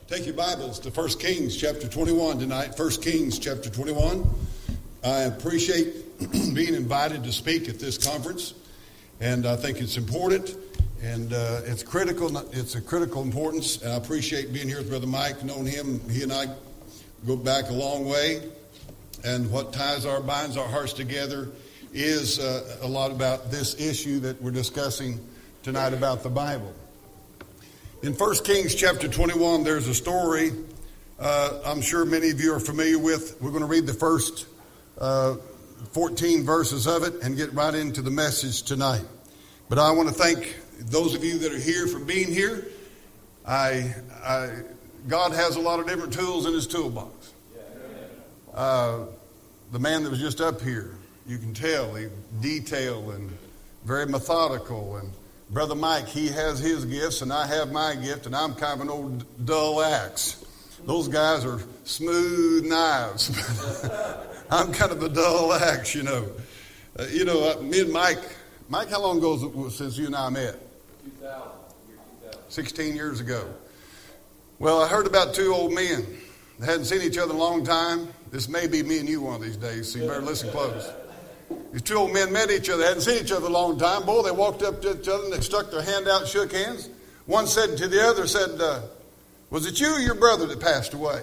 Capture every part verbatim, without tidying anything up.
Take your Bibles to First Kings chapter twenty-one tonight. First Kings chapter twenty-one. I appreciate being invited to speak at this conference, and I think it's important, and uh, it's critical. It's a critical importance, and I appreciate being here with Brother Mike. Known him, he and I go back a long way, and what ties our binds our hearts together is uh, a lot about this issue that we're discussing tonight about the Bible. In First Kings chapter twenty-one, there's a story uh, I'm sure many of you are familiar with. We're going to read the first uh, fourteen verses of it and get right into the message tonight. But I want to thank those of you that are here for being here. I, I God has a lot of different tools in his toolbox. Uh, the man that was just up here, you can tell, he detailed and very methodical. And Brother Mike, he has his gifts, and I have my gift, and I'm kind of an old dull axe. Those guys are smooth knives. I'm kind of a dull axe, you know. Uh, you know, uh, me and Mike, Mike, how long ago was it since you and I met? two thousand. sixteen years ago. Well, I heard about two old men that hadn't seen each other in a long time. This may be me and you one of these days, so you better listen close. These two old men met each other, hadn't seen each other a long time. Boy, they walked up to each other and they stuck their hand out and shook hands. One said to the other, said, uh, was it you or your brother that passed away?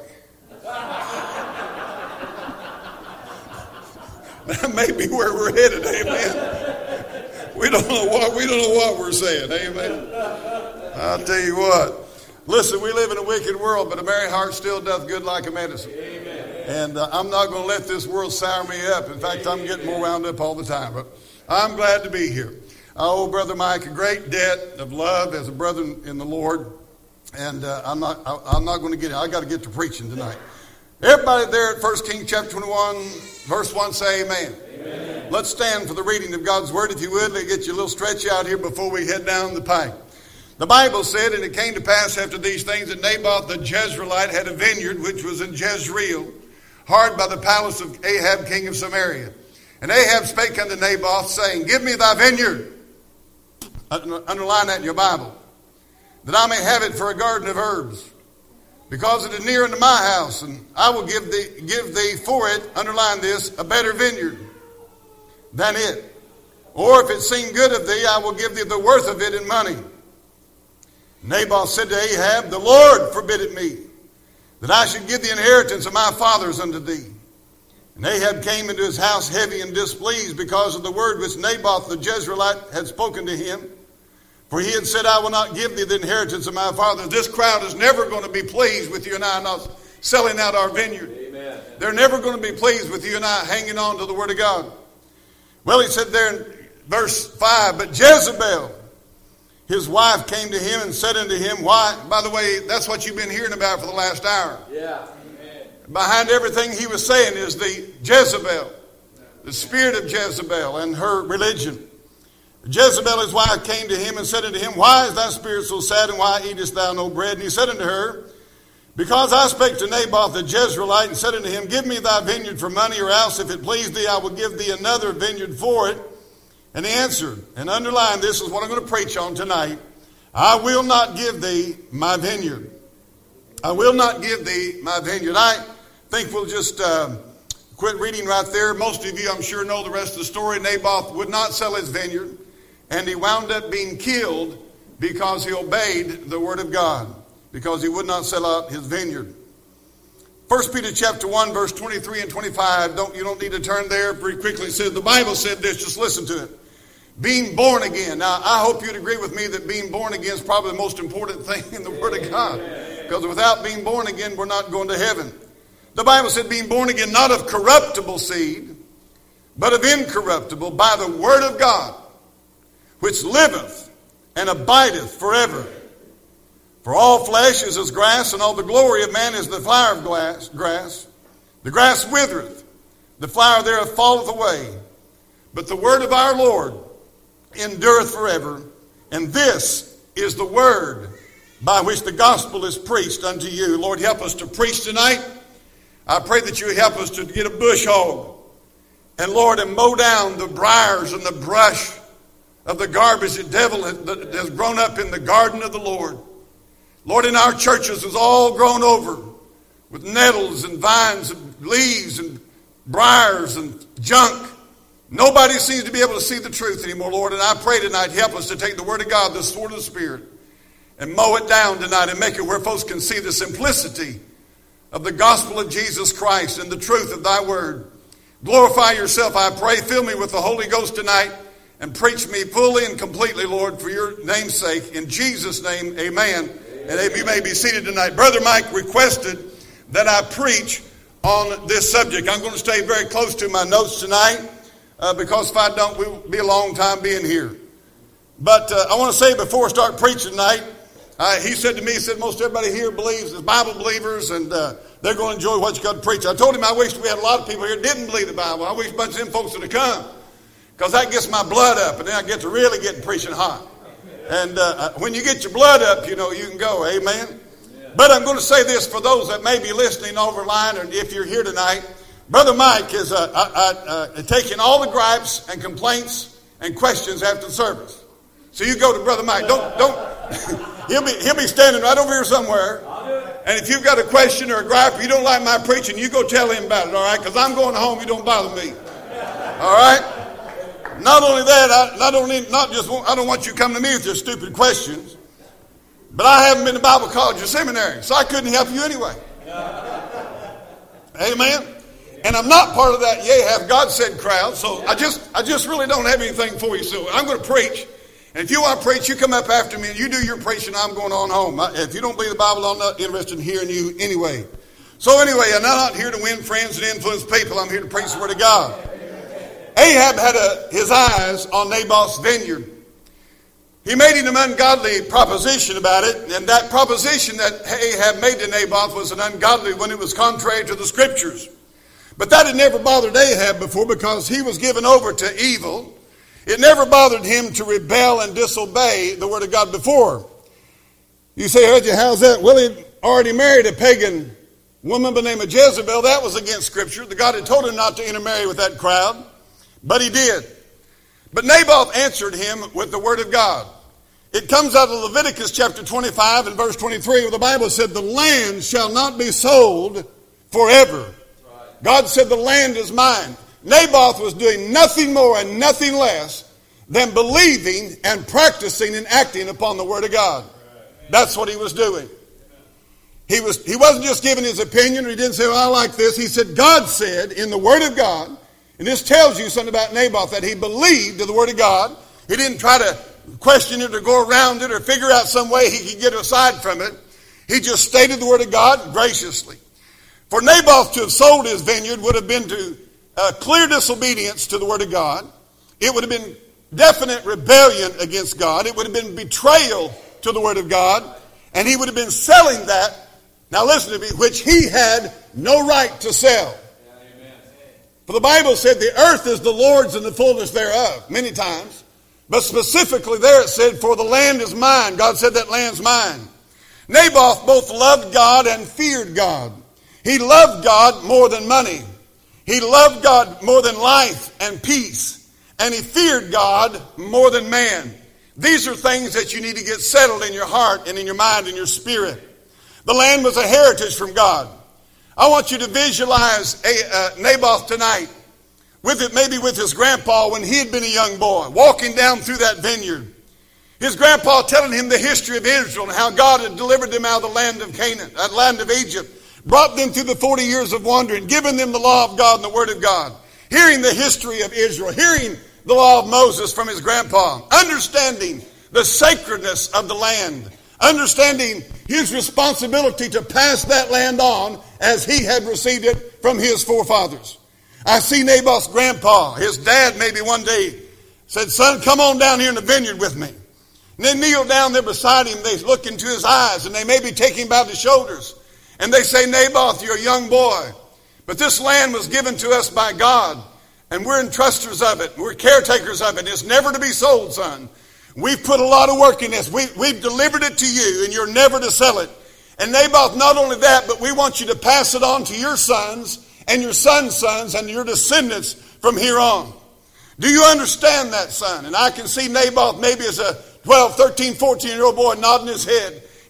That may be where we're headed, amen. We don't know what, we don't know what we're saying, amen. I'll tell you what. Listen, we live in a wicked world, but a merry heart still doth good like a medicine. Amen. And uh, I'm not going to let this world sour me up. In fact, I'm getting more wound up all the time. But I'm glad to be here. I owe Brother Mike a great debt of love as a brother in the Lord. And uh, I'm not I, I'm not going to get it. I got to get to preaching tonight. Everybody there at First Kings chapter twenty-one, verse one, say amen. Amen. Let's stand for the reading of God's word, if you would. Let me get you a little stretch out here before we head down the pike. The Bible said, and it came to pass after these things that Naboth the Jezreelite had a vineyard which was in Jezreel, hard by the palace of Ahab king of Samaria. And Ahab spake unto Naboth, saying, give me thy vineyard. Underline that in your Bible. That I may have it for a garden of herbs. Because it is near unto my house, and I will give thee, give thee for it, underline this, a better vineyard than it. Or if it seem good of thee, I will give thee the worth of it in money. Naboth said to Ahab, the Lord forbid it me, that I should give the inheritance of my fathers unto thee. And Ahab came into his house heavy and displeased because of the word which Naboth the Jezreelite had spoken to him. For he had said, I will not give thee the inheritance of my fathers. This crowd is never going to be pleased with you and I not selling out our vineyard. Amen. They're never going to be pleased with you and I hanging on to the word of God. Well, he said there in verse five, but Jezebel, his wife, came to him and said unto him, why? By the way, that's what you've been hearing about for the last hour. Yeah. Amen. Behind everything he was saying is the Jezebel, the spirit of Jezebel and her religion. Jezebel, his wife, came to him and said unto him, why is thy spirit so sad, and why eatest thou no bread? And he said unto her, because I spake to Naboth the Jezreelite and said unto him, give me thy vineyard for money, or else if it please thee, I will give thee another vineyard for it. And he answered, and underline, this is what I'm going to preach on tonight, I will not give thee my vineyard. I will not give thee my vineyard. I think we'll just uh, quit reading right there. Most of you, I'm sure, know the rest of the story. Naboth would not sell his vineyard, and he wound up being killed because he obeyed the word of God, because he would not sell out his vineyard. First Peter chapter one, verse twenty-three and twenty-five. Don't, you don't need to turn there very quickly. It says, the Bible said this, just listen to it. Being born again. Now, I hope you'd agree with me that being born again is probably the most important thing in the Word of God. Because without being born again, we're not going to heaven. The Bible said being born again, not of corruptible seed, but of incorruptible, by the Word of God, which liveth and abideth forever. For all flesh is as grass, and all the glory of man is the flower of glass, grass. The grass withereth, the flower thereof falleth away. But the word of our Lord endureth forever. And this is the word by which the gospel is preached unto you. Lord, help us to preach tonight. I pray that you help us to get a bush hog. And Lord, and mow down the briars and the brush of the garbage the devil has, that has grown up in the garden of the Lord. Lord, in our churches is all grown over with nettles and vines and leaves and briars and junk. Nobody seems to be able to see the truth anymore, Lord. And I pray tonight, help us to take the word of God, the sword of the Spirit, and mow it down tonight and make it where folks can see the simplicity of the gospel of Jesus Christ and the truth of thy word. Glorify yourself, I pray. Fill me with the Holy Ghost tonight and preach me fully and completely, Lord, for your name's sake. In Jesus' name, amen. And you may be seated tonight. Brother Mike requested that I preach on this subject. I'm going to stay very close to my notes tonight uh, because if I don't, we'll be a long time being here. But uh, I want to say before I start preaching tonight, uh, he said to me, he said, most everybody here believes, is Bible believers, and uh, they're going to enjoy what you're going to preach. I told him I wish we had a lot of people here that didn't believe the Bible. I wish a bunch of them folks would have come because that gets my blood up, and then I get to really get preaching hot. And uh, when you get your blood up, you know, you can go. Amen. But I'm going to say this for those that may be listening overline, or if you're here tonight. Brother Mike is uh, uh, uh, taking all the gripes and complaints and questions after the service. So you go to Brother Mike. Don't, don't. he'll be, he'll be standing right over here somewhere. And if you've got a question or a gripe, or you don't like my preaching, you go tell him about it. All right? Because I'm going home. You don't bother me. All right? Not only that, I, not only, not just, I don't want you to come to me with your stupid questions, but I haven't been to Bible college or seminary, so I couldn't help you anyway. Amen. And I'm not part of that yea hath God said crowd, so I just, I just really don't have anything for you. So I'm going to preach, and if you want to preach, you come up after me and you do your preaching. I'm going on home. If you don't believe the Bible, I'm not interested in hearing you anyway. So anyway, I'm not here to win friends and influence people. I'm here to preach the word of God. Ahab had a, his eyes on Naboth's vineyard. He made him an ungodly proposition about it, and that proposition that Ahab made to Naboth was an ungodly one. It was contrary to the scriptures. But that had never bothered Ahab before because he was given over to evil. It never bothered him to rebel and disobey the word of God before. You say, how's that? Well, he already married a pagan woman by the name of Jezebel. That was against scripture. The God had told him not to intermarry with that crowd. But he did. But Naboth answered him with the word of God. It comes out of Leviticus chapter twenty-five and verse twenty-three, where the Bible said, the land shall not be sold forever. God said, the land is mine. Naboth was doing nothing more and nothing less than believing and practicing and acting upon the word of God. That's what he was doing. He was, he wasn't just giving his opinion, or he didn't say, well, I like this. He said, God said in the word of God. And this tells you something about Naboth, that he believed in the word of God. He didn't try to question it or go around it or figure out some way he could get aside from it. He just stated the word of God graciously. For Naboth to have sold his vineyard would have been to uh, clear disobedience to the word of God. It would have been definite rebellion against God. It would have been betrayal to the word of God. And he would have been selling that, now listen to me, which he had no right to sell. For the Bible said the earth is the Lord's and the fullness thereof, many times. But specifically there it said, for the land is mine. God said that land's mine. Naboth both loved God and feared God. He loved God more than money. He loved God more than life and peace. And he feared God more than man. These are things that you need to get settled in your heart and in your mind and your spirit. The land was a heritage from God. I want you to visualize a, uh, Naboth tonight, with it, maybe with his grandpa when he had been a young boy, walking down through that vineyard. His grandpa telling him the history of Israel and how God had delivered them out of the land of Canaan, that land of Egypt, brought them through the forty years of wandering, given them the law of God and the word of God, hearing the history of Israel, hearing the law of Moses from his grandpa, understanding the sacredness of the land, understanding his responsibility to pass that land on as he had received it from his forefathers. I see Naboth's grandpa, his dad maybe one day said, son, come on down here in the vineyard with me. And they kneel down there beside him. They look into his eyes and they maybe take him by the shoulders. And they say, Naboth, you're a young boy. But this land was given to us by God. And we're entrusters of it. We're caretakers of it. It's never to be sold, son. We've put a lot of work in this. We, we've delivered it to you, and you're never to sell it. And Naboth, not only that, but we want you to pass it on to your sons and your sons' sons and your descendants from here on. Do you understand that, son? And I can see Naboth maybe as a twelve, thirteen, fourteen-year-old boy nodding his head.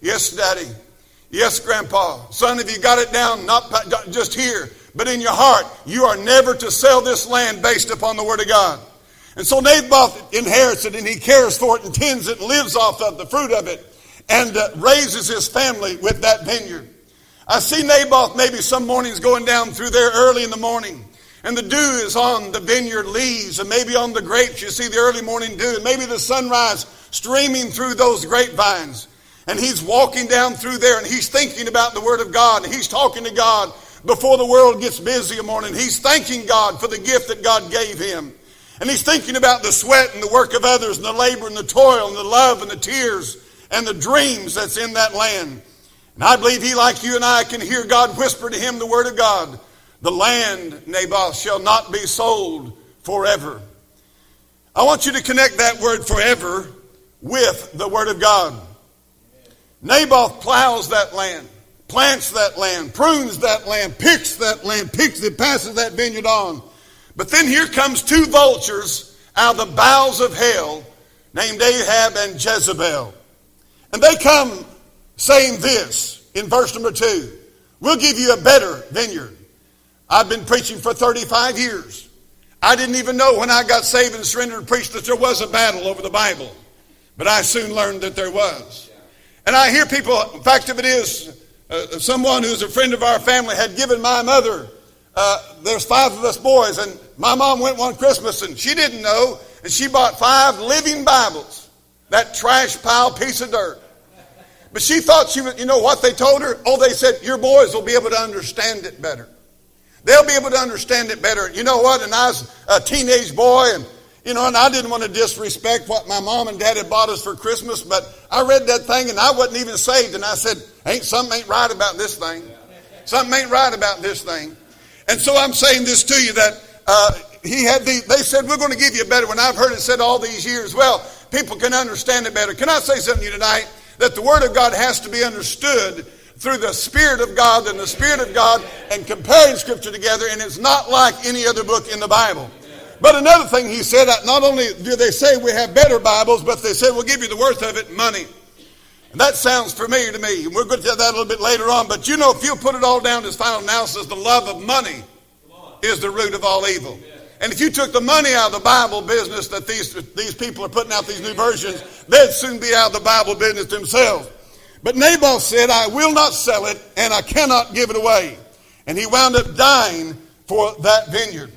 Yes, Daddy. Yes, Grandpa. Son, have you got it down, not just here, but in your heart? You are never to sell this land based upon the Word of God. And so Naboth inherits it, and he cares for it and tends it and lives off of the fruit of it and uh, raises his family with that vineyard. I see Naboth maybe some mornings going down through there early in the morning, and the dew is on the vineyard leaves, and maybe on the grapes you see the early morning dew, and maybe the sunrise streaming through those grapevines. And he's walking down through there, and he's thinking about the Word of God, and he's talking to God before the world gets busy in the morning. He's thanking God for the gift that God gave him. And he's thinking about the sweat and the work of others, and the labor and the toil and the love and the tears and the dreams that's in that land. And I believe he, like you and I, can hear God whisper to him the Word of God. The land, Naboth, shall not be sold forever. I want you to connect that word forever with the Word of God. Naboth plows that land, plants that land, prunes that land, picks that land, picks it, passes that vineyard on. But then here comes two vultures out of the bowels of hell named Ahab and Jezebel. And they come saying this in verse number two. We'll give you a better vineyard. I've been preaching for thirty-five years. I didn't even know when I got saved and surrendered and preached that there was a battle over the Bible. But I soon learned that there was. And I hear people, in fact, if it is uh, someone who's a friend of our family had given my mother, uh, there's five of us boys, and my mom went one Christmas and she didn't know, and she bought five living Bibles, that trash pile piece of dirt. But she thought she was, you know what they told her? Oh, they said, your boys will be able to understand it better. They'll be able to understand it better. You know what? And I was a teenage boy, and you know, and I didn't want to disrespect what my mom and dad had bought us for Christmas, but I read that thing and I wasn't even saved, and I said, ain't something ain't right about this thing. Something ain't right about this thing. And so I'm saying this to you that uh, he had the, they said, we're going to give you a better one. I've heard it said all these years. Well, people can understand it better. Can I say something to you tonight? That the Word of God has to be understood through the Spirit of God and the Spirit of God and comparing Scripture together, and it's not like any other book in the Bible. But another thing he said, not only do they say we have better Bibles, but they said we'll give you the worth of it, money. And that sounds familiar to me. And we're going to tell that a little bit later on. But you know, if you put it all down to its final analysis, the love of money is the root of all evil. And if you took the money out of the Bible business that these, these people are putting out these new versions, they'd soon be out of the Bible business themselves. But Naboth said, I will not sell it, and I cannot give it away. And he wound up dying for that vineyard.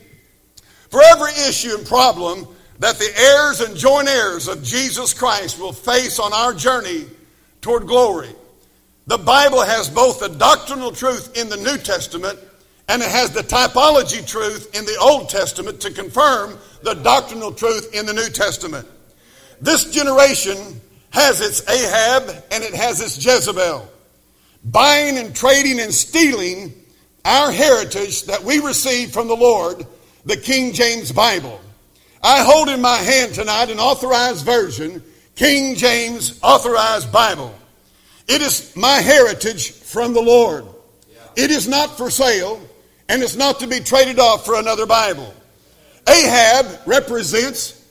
For every issue and problem that the heirs and joint heirs of Jesus Christ will face on our journey toward glory, the Bible has both the doctrinal truth in the New Testament and it has the typology truth in the Old Testament to confirm the doctrinal truth in the New Testament. This generation has its Ahab and it has its Jezebel, buying and trading and stealing our heritage that we received from the Lord, the King James Bible. I hold in my hand tonight an authorized version, King James Authorized Bible. It is my heritage from the Lord. It is not for sale, and it's not to be traded off for another Bible. Ahab represents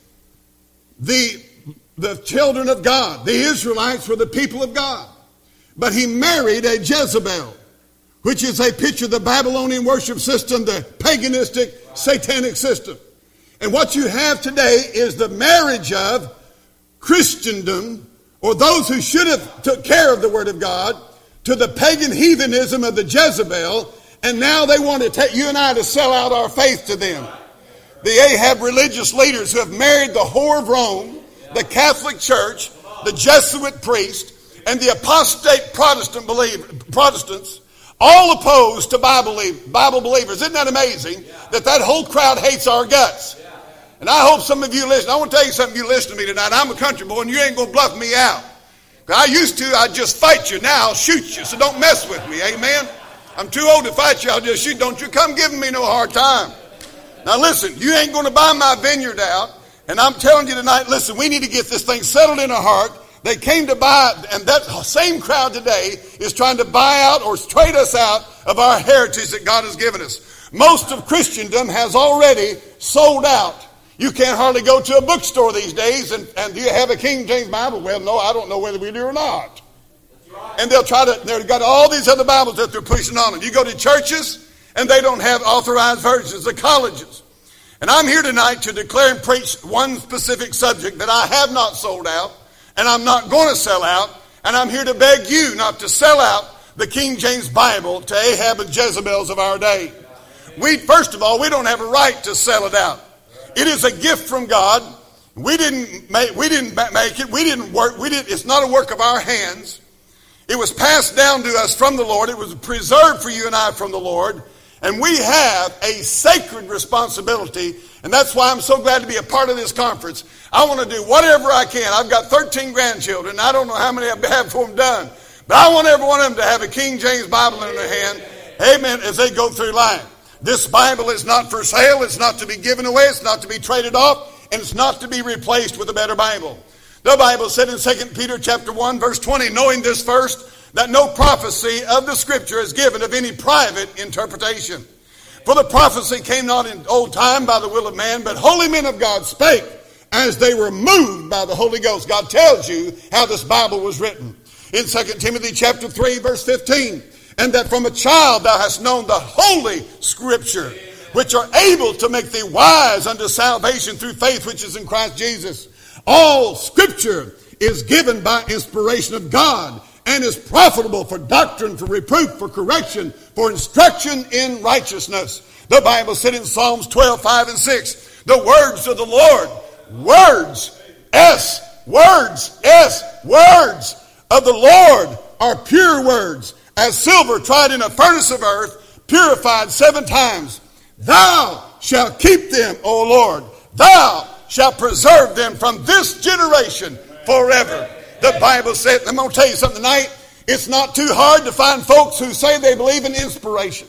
the, the children of God. The Israelites were the people of God. But he married a Jezebel, which is a picture of the Babylonian worship system, the paganistic, satanic system. And what you have today is the marriage of Christendom, or those who should have took care of the Word of God, to the pagan heathenism of the Jezebel, and now they want to take you and I to sell out our faith to them. The Ahab religious leaders who have married the whore of Rome, the Catholic Church, the Jesuit priest, and the apostate Protestant believer, Protestants, all opposed to Bible, Bible believers. Isn't that amazing that that whole crowd hates our guts? And I hope some of you listen. I want to tell you something. You listen to me tonight. I'm a country boy, and you ain't going to bluff me out. I used to, I'd just fight you. Now I'll shoot you, so don't mess with me. Amen? I'm too old to fight you. I'll just shoot. Don't you come giving me no hard time. Now listen, you ain't going to buy my vineyard out. And I'm telling you tonight, listen, we need to get this thing settled in our heart. They came to buy, and that same crowd today is trying to buy out or trade us out of our heritage that God has given us. Most of Christendom has already sold out. You can't hardly go to a bookstore these days and, and do you have a King James Bible? Well, no, I don't know whether we do or not. And they'll try to, they've got all these other Bibles that they're pushing on them. You go to churches, and they don't have authorized versions. The colleges. And I'm here tonight to declare and preach one specific subject that I have not sold out, and I'm not going to sell out, and I'm here to beg you not to sell out the King James Bible to Ahab and Jezebels of our day. We, first of all, we don't have a right to sell it out. It is a gift from God. We didn't make, we didn't make it. We didn't work. We didn't, it's not a work of our hands. It was passed down to us from the Lord. It was preserved for you and I from the Lord. And we have a sacred responsibility. And that's why I'm so glad to be a part of this conference. I want to do whatever I can. I've got thirteen grandchildren. I don't know how many I have for them done. But I want every one of them to have a King James Bible in their hand. Amen. As they go through life. This Bible is not for sale. It's not to be given away. It's not to be traded off. And it's not to be replaced with a better Bible. The Bible said in Second Peter chapter one, verse twenty, knowing this first, that no prophecy of the Scripture is given of any private interpretation. For the prophecy came not in old time by the will of man, but holy men of God spake as they were moved by the Holy Ghost. God tells you how this Bible was written. In Second Timothy chapter three, verse fifteen, and that from a child thou hast known the Holy Scripture, which are able to make thee wise unto salvation through faith which is in Christ Jesus. All Scripture is given by inspiration of God, and is profitable for doctrine, for reproof, for correction, for instruction in righteousness. The Bible said in Psalms twelve, five and six, the words of the Lord, words, S, words, S, words of the Lord are pure words, as silver tried in a furnace of earth, purified seven times. Thou shalt keep them, O Lord. Thou shalt preserve them from this generation forever. The Bible said, I'm going to tell you something tonight. It's not too hard to find folks who say they believe in inspiration.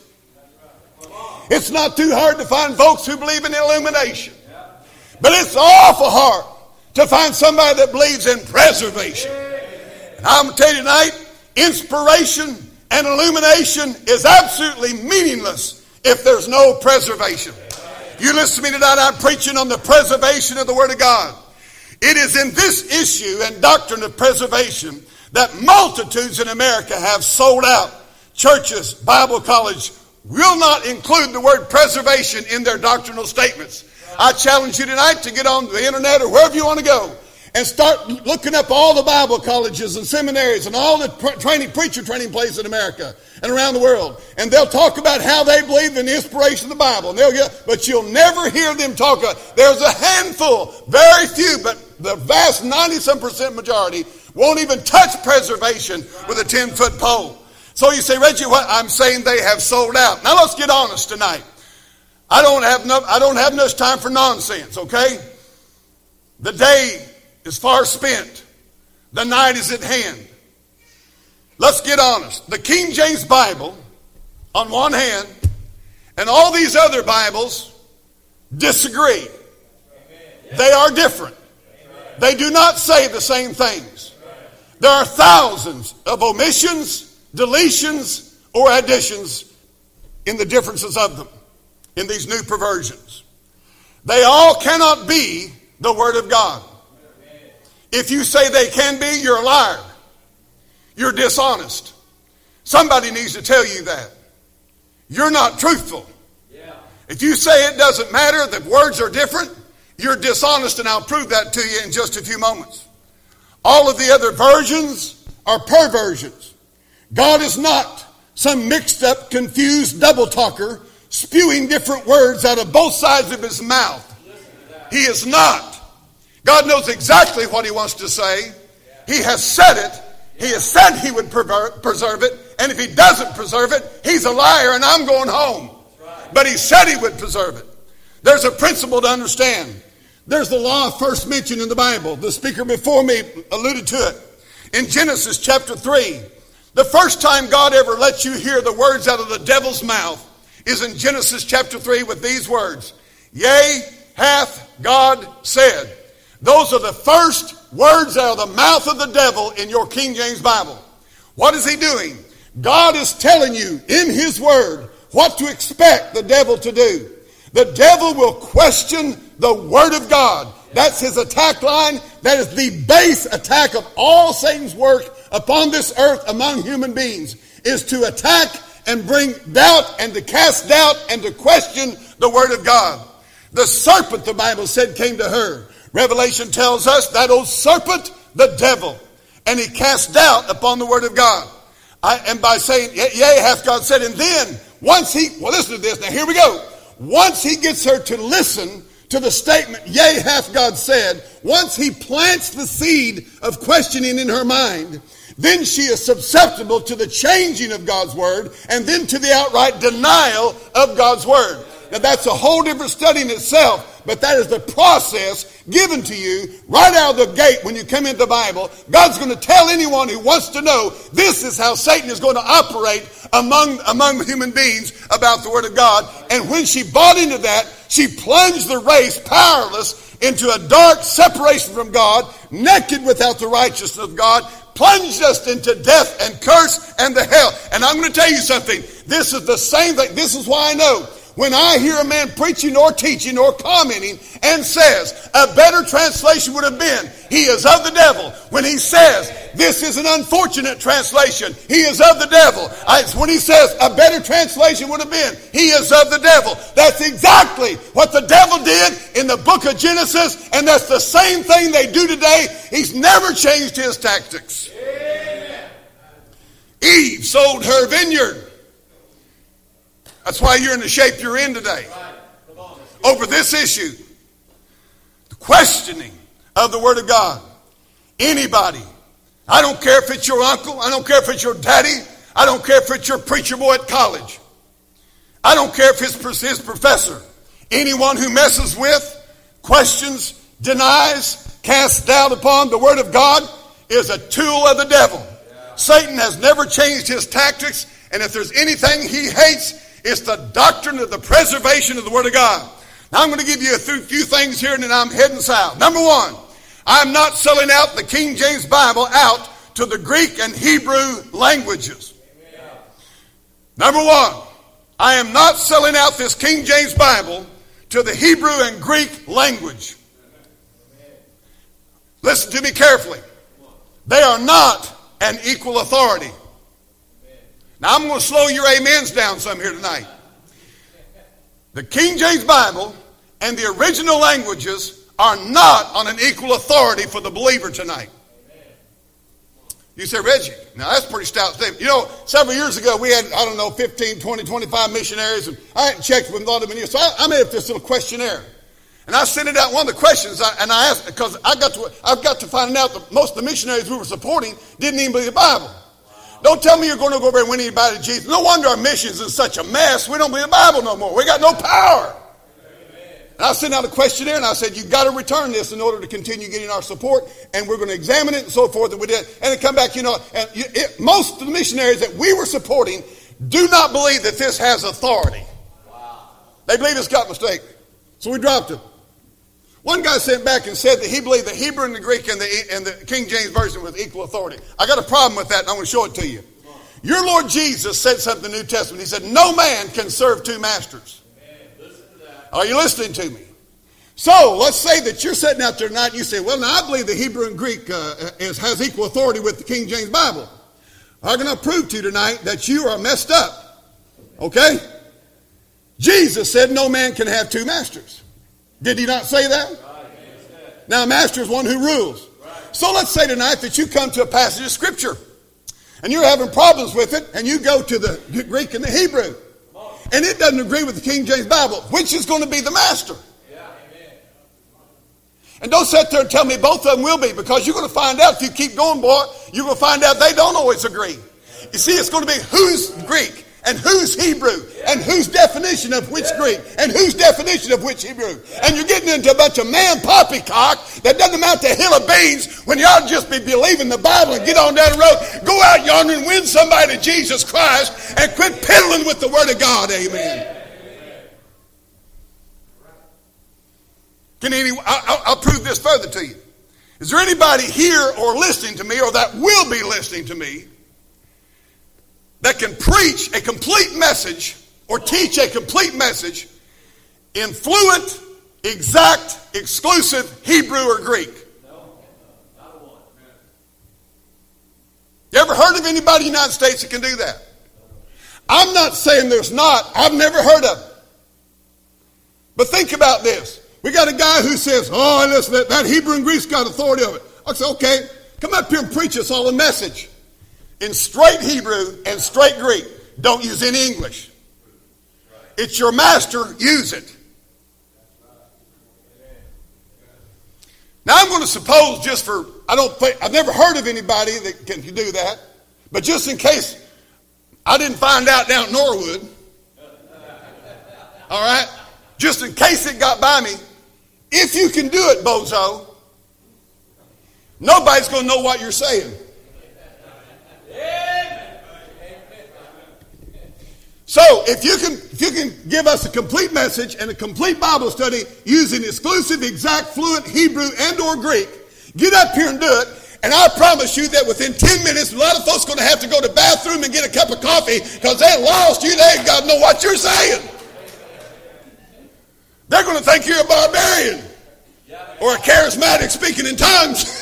It's not too hard to find folks who believe in illumination. But it's awful hard to find somebody that believes in preservation. And I'm going to tell you tonight, inspiration and illumination is absolutely meaningless if there's no preservation. You listen to me tonight, I'm preaching on the preservation of the Word of God. It is in this issue and doctrine of preservation that multitudes in America have sold out. Churches, Bible college will not include the word preservation in their doctrinal statements. I challenge you tonight to get on the internet or wherever you want to go and start looking up all the Bible colleges and seminaries and all the training, preacher training places in America and around the world. And they'll talk about how they believe in the inspiration of the Bible. And they'll get, but you'll never hear them talk about, there's a handful, very few, but the vast ninety-some percent majority won't even touch preservation with a ten-foot pole. So you say, Reggie, what? I'm saying they have sold out. Now let's get honest tonight. I don't have no, I don't have much time for nonsense, okay? The day is far spent. The night is at hand. Let's get honest. The King James Bible, on one hand, and all these other Bibles disagree. They are different. They do not say the same things. There are thousands of omissions, deletions, or additions in the differences of them, in these new perversions. They all cannot be the Word of God. If you say they can be, you're a liar. You're dishonest. Somebody needs to tell you that. You're not truthful. If you say it doesn't matter, the words are different, you're dishonest, and I'll prove that to you in just a few moments. All of the other versions are perversions. God is not some mixed up, confused double talker spewing different words out of both sides of his mouth. He is not. God knows exactly what he wants to say. He has said it. He has said he would preserve it. And if he doesn't preserve it, he's a liar and I'm going home. But he said he would preserve it. There's a principle to understand. There's the law first mentioned in the Bible. The speaker before me alluded to it. In Genesis chapter three, the first time God ever lets you hear the words out of the devil's mouth is in Genesis chapter three with these words. Yea, hath God said. Those are the first words out of the mouth of the devil in your King James Bible. What is he doing? God is telling you in his word what to expect the devil to do. The devil will question the Word of God. That's his attack line. That is the base attack of all Satan's work upon this earth among human beings, is to attack and bring doubt and to cast doubt and to question the word of God. The serpent, the Bible said, came to her. Revelation tells us that old serpent, the devil, and he cast doubt upon the word of God. I, and by saying, yea, hath God said, and then once he, well, listen to this. Now here we go. Once he gets her to listen to the statement, yea, hath God said, once he plants the seed of questioning in her mind, then she is susceptible to the changing of God's word and then to the outright denial of God's word. Now that's a whole different study in itself, but that is the process given to you right out of the gate when you come into the Bible. God's going to tell anyone who wants to know this is how Satan is going to operate among, among human beings about the word of God. And when she bought into that, she plunged the race powerless into a dark separation from God, naked without the righteousness of God, plunged us into death and curse and the hell. And I'm going to tell you something. This is the same thing. This is why I know. When I hear a man preaching or teaching or commenting and says, a better translation would have been, he is of the devil. When he says, this is an unfortunate translation, he is of the devil. I, when he says, a better translation would have been, he is of the devil. That's exactly what the devil did in the book of Genesis, and that's the same thing they do today. He's never changed his tactics. Amen. Eve sold her vineyard. That's why you're in the shape you're in today. Over this issue. The questioning of the word of God. Anybody. I don't care if it's your uncle. I don't care if it's your daddy. I don't care if it's your preacher boy at college. I don't care if it's his professor. Anyone who messes with, questions, denies, casts doubt upon the word of God is a tool of the devil. Satan has never changed his tactics. And if there's anything he hates, it's the doctrine of the preservation of the word of God. Now I'm going to give you a few things here and then I'm heading south. Number one, I'm not selling out the King James Bible out to the Greek and Hebrew languages. Amen. Number one, I am not selling out this King James Bible to the Hebrew and Greek language. Amen. Listen to me carefully. They are not an equal authority. Now, I'm going to slow your amens down some here tonight. The King James Bible and the original languages are not on an equal authority for the believer tonight. You say, Reggie, now that's a pretty stout statement. You know, several years ago we had, I don't know, fifteen, twenty, twenty-five missionaries, and I hadn't checked with a lot of them in years. So I, I made up this little questionnaire. And I sent it out. One of the questions, I, and I asked, because I got to, I've got to find out that most of the missionaries we were supporting didn't even believe the Bible. Don't tell me you're going to go over and win anybody to Jesus. No wonder our missions is such a mess. We don't believe the Bible no more. We got no power. And I sent out a questionnaire and I said, you've got to return this in order to continue getting our support. And we're going to examine it and so forth. And we did. And it come back, you know, and it, most of the missionaries that we were supporting do not believe that this has authority. Wow. They believe it's got mistake. So we dropped it. One guy sent back and said that he believed the Hebrew and the Greek and the, and the King James Version was equal authority. I got a problem with that, and I'm going to show it to you. Your Lord Jesus said something in the New Testament. He said, no man can serve two masters. Are you listening to me? So, let's say that you're sitting out there tonight and you say, well, now I believe the Hebrew and Greek uh, is, has equal authority with the King James Bible. I'm going to prove to you tonight that you are messed up. Okay? Jesus said no man can have two masters. Did he not say that? Right. Now, a master is one who rules. Right. So let's say tonight that you come to a passage of Scripture and you're having problems with it, and you go to the Greek and the Hebrew, and it doesn't agree with the King James Bible. Which is going to be the master? Yeah. And don't sit there and tell me both of them will be, because you're going to find out if you keep going, boy, you're going to find out they don't always agree. You see, it's going to be who's Greek and who's Hebrew, and whose definition of which Greek, and whose definition of which Hebrew. And you're getting into a bunch of man poppycock that doesn't amount to a hill of beans when you ought to just be believing the Bible and get on down the road. Go out yonder and win somebody to Jesus Christ and quit piddling with the Word of God. Amen. Can any, I'll, I'll prove this further to you. Is there anybody here or listening to me, or that will be listening to me, that can preach a complete message or teach a complete message in fluent exact, exclusive Hebrew or Greek? You ever heard of anybody in the United States that can do that? I'm not saying there's not. I've never heard of it. But think about this. We got a guy who says, oh, listen, that, that Hebrew and Greek's got authority of it. I say, okay, come up here and preach us all a message in straight Hebrew and straight Greek. Don't use any English. It's your master, use it. Now I'm going to suppose, just for, I don't think, I've never heard of anybody that can do that, but just in case I didn't find out down at Norwood, all right, just in case it got by me, if you can do it, bozo, nobody's going to know what you're saying. So if you can if you can give us a complete message and a complete Bible study using exclusive, exact, fluent Hebrew and or Greek, get up here and do it. And I promise you that within ten minutes, a lot of folks are going to have to go to the bathroom and get a cup of coffee because they lost you. They ain't got to know what you're saying. They're going to think you're a barbarian or a charismatic speaking in tongues.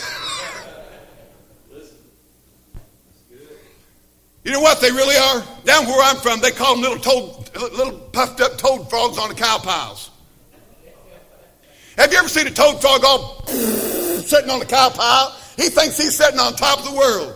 You know what they really are? Down where I'm from, they call them little toad, little puffed up toad frogs on the cow piles. Have you ever seen a toad frog all sitting on the cow pile? He thinks he's sitting on top of the world.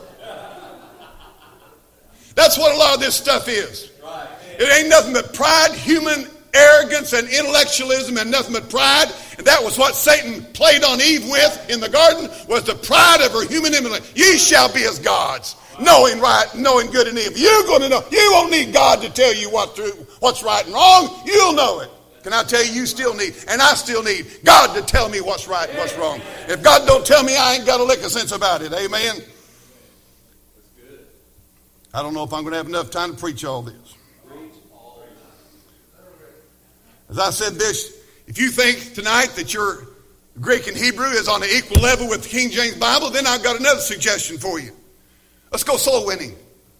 That's what a lot of this stuff is. It ain't nothing but pride, human arrogance, and intellectualism, and nothing but pride. And that was what Satan played on Eve with in the garden, was the pride of her human intellect. Ye shall be as gods, knowing right, knowing good and evil. You're going to know. You won't need God to tell you what to, what's right and wrong. You'll know it. Can I tell you, you still need, and I still need, God to tell me what's right and what's wrong. If God don't tell me, I ain't got a lick of sense about it. Amen? I don't know if I'm going to have enough time to preach all this. As I said this, if you think tonight that your Greek and Hebrew is on an equal level with the King James Bible, then I've got another suggestion for you. Let's go soul winning.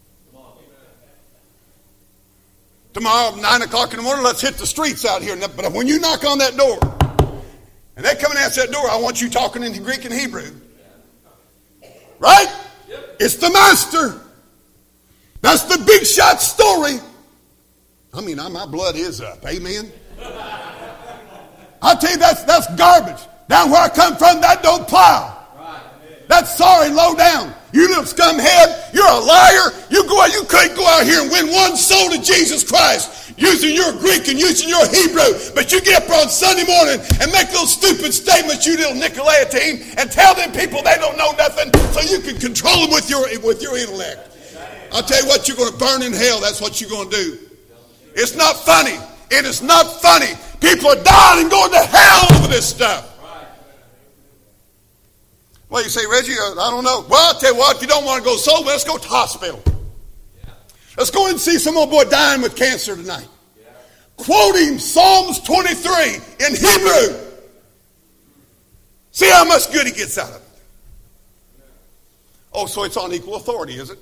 Tomorrow, nine o'clock in the morning, let's hit the streets out here. But when you knock on that door, and they come and answer that door, I want you talking in Greek and Hebrew. Right? Yep. It's the master. That's the big shot story. I mean, my blood is up. Amen? I'll tell you, that's, that's garbage. Down where I come from, that don't plow. That's sorry, low down. You little scumhead, you're a liar. You go out, you couldn't go out here and win one soul to Jesus Christ using your Greek and using your Hebrew. But you get up on Sunday morning and make those stupid statements, you little Nicolaitine, and tell them people they don't know nothing so you can control them with your, with your intellect. I'll tell you what, you're going to burn in hell. That's what you're going to do. It's not funny. It is not funny. People are dying and going to hell over this stuff. Well, you say, Reggie, I don't know. Well, I'll tell you what, if you don't want to go soul, let's go to the hospital. Yeah. Let's go and see some old boy dying with cancer tonight. Yeah. Quoting Psalms twenty-three in Hebrew. See how much good he gets out of it. Oh, so it's on equal authority, is it?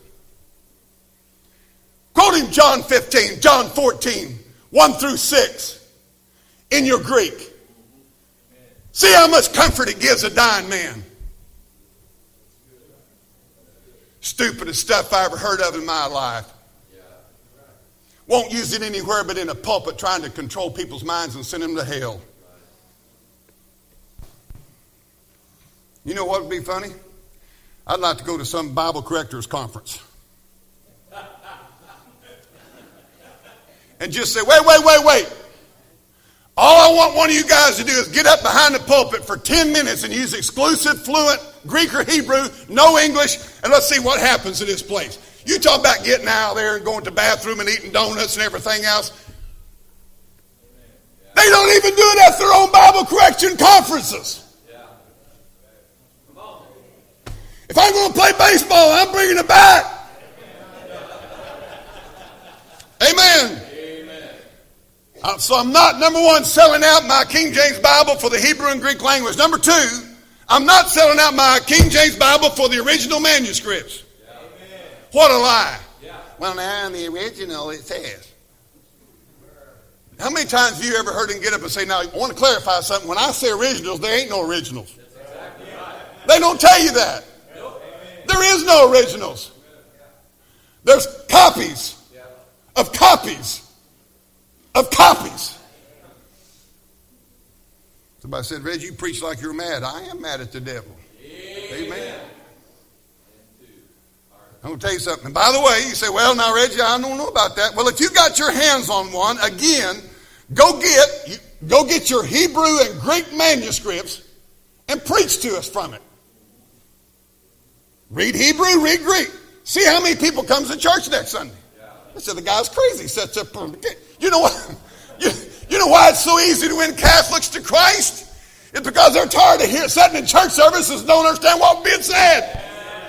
Quoting John fifteen, John fourteen, one through six in your Greek. See how much comfort it gives a dying man. Stupidest stuff I ever heard of in my life. Won't use it anywhere but in a pulpit trying to control people's minds and send them to hell. You know what would be funny? I'd like to go to some Bible correctors conference. And just say, wait, wait, wait, wait. All I want one of you guys to do is get up behind the pulpit for ten minutes and use exclusive, fluent Greek or Hebrew, no English, and let's see what happens in this place. You talk about getting out there and going to the bathroom and eating donuts and everything else. They don't even do it at their own Bible correction conferences. If I'm going to play baseball, I'm bringing a bat. Amen. Uh, so I'm not, number one, selling out my King James Bible for the Hebrew and Greek language. Number two, I'm not selling out my King James Bible for the original manuscripts. Yeah. What a lie. Yeah. Well, now in the original it says. How many times have you ever heard him get up and say, now, I want to clarify something. When I say originals, there ain't no originals. They don't tell you that. There is no originals. There's copies of copies of copies. Somebody said, Reggie, you preach like you're mad. I am mad at the devil. Amen. I'm going to tell you something. And by the way, you say, well, now, Reggie, I don't know about that. Well, if you got your hands on one, again, go get, go get your Hebrew and Greek manuscripts and preach to us from it. Read Hebrew, read Greek. See how many people comes to church next Sunday. I said, the guy's crazy. Sets up. You know what? You, you know why it's so easy to win Catholics to Christ? It's because they're tired of hearing, sitting in church services and don't understand what's being said.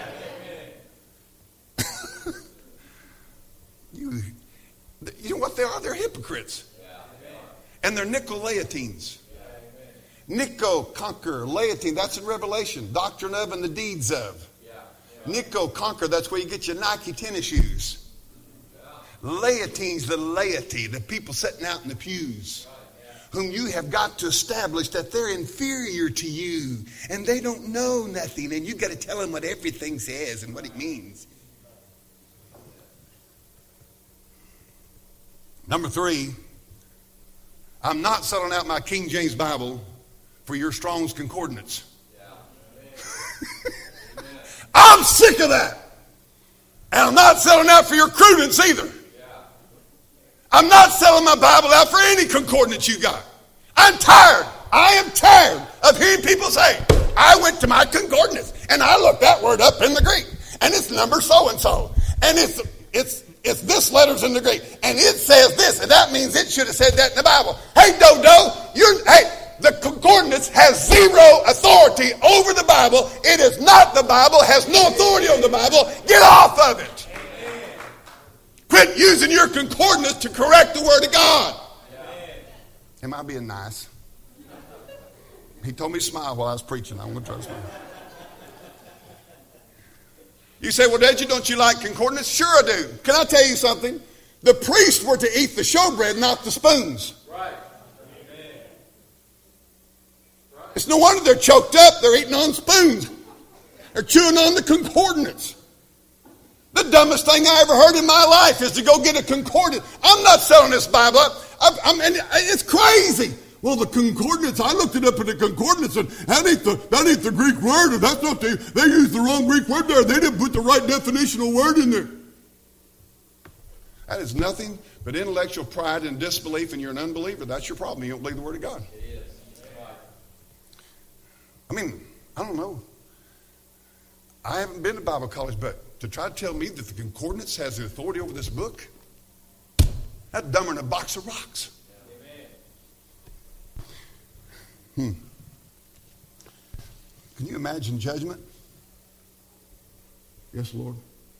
you, you know what they are? They're hypocrites. And they're Nicolaitans. Nico, conquer, laity, that's in Revelation. Doctrine of and the deeds of. Nico, conquer, that's where you get your Nike tennis shoes. Laitines, the laity, the people sitting out in the pews, whom you have got to establish that they're inferior to you and they don't know nothing, and you've got to tell them what everything says and what it means. Number three, I'm not selling out my King James Bible for your Strong's Concordance. I'm sick of that. And I'm not selling out for your Crudence either. I'm not selling my Bible out for any concordance you got. I'm tired. I am tired of hearing people say, I went to my concordance and I looked that word up in the Greek and it's number so-and-so. And it's it's it's this letter's in the Greek and it says this and that means it should have said that in the Bible. Hey, Dodo, you're, hey, the concordance has zero authority over the Bible. It is not the Bible, has no authority over the Bible. Get off of it. Quit using your concordance to correct the Word of God. Am I being nice? He told me to smile while I was preaching. I'm going to try to smile. You say, well, Reggie, don't you like concordance? Sure I do. Can I tell you something? The priests were to eat the showbread, not the spoons. Right. It's no wonder they're choked up. They're eating on spoons. They're chewing on the concordance. The dumbest thing I ever heard in my life is to go get a concordance. I'm not selling this Bible up. I'm, I'm, and it's crazy. Well, the concordance, I looked it up in the concordance, and that ain't the, that ain't the Greek word, and that's not the, they used the wrong Greek word there. They didn't put the right definitional word in there. That is nothing but intellectual pride and disbelief, and you're an unbeliever. That's your problem. You don't believe the Word of God. It is. I mean, I don't know. I haven't been to Bible college, but to try to tell me that the concordance has the authority over this book, that's dumber than a box of rocks. Hmm. Can you imagine judgment? Yes, Lord.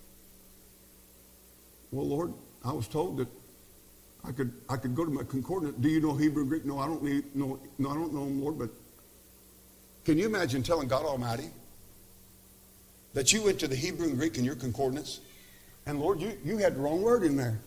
Well, Lord, I was told that I could I could go to my concordance. Do you know Hebrew and Greek? No, I don't need no no I don't know them, Lord, but can you imagine telling God Almighty that you went to the Hebrew and Greek in your concordance, and Lord, you, you had the wrong word in there.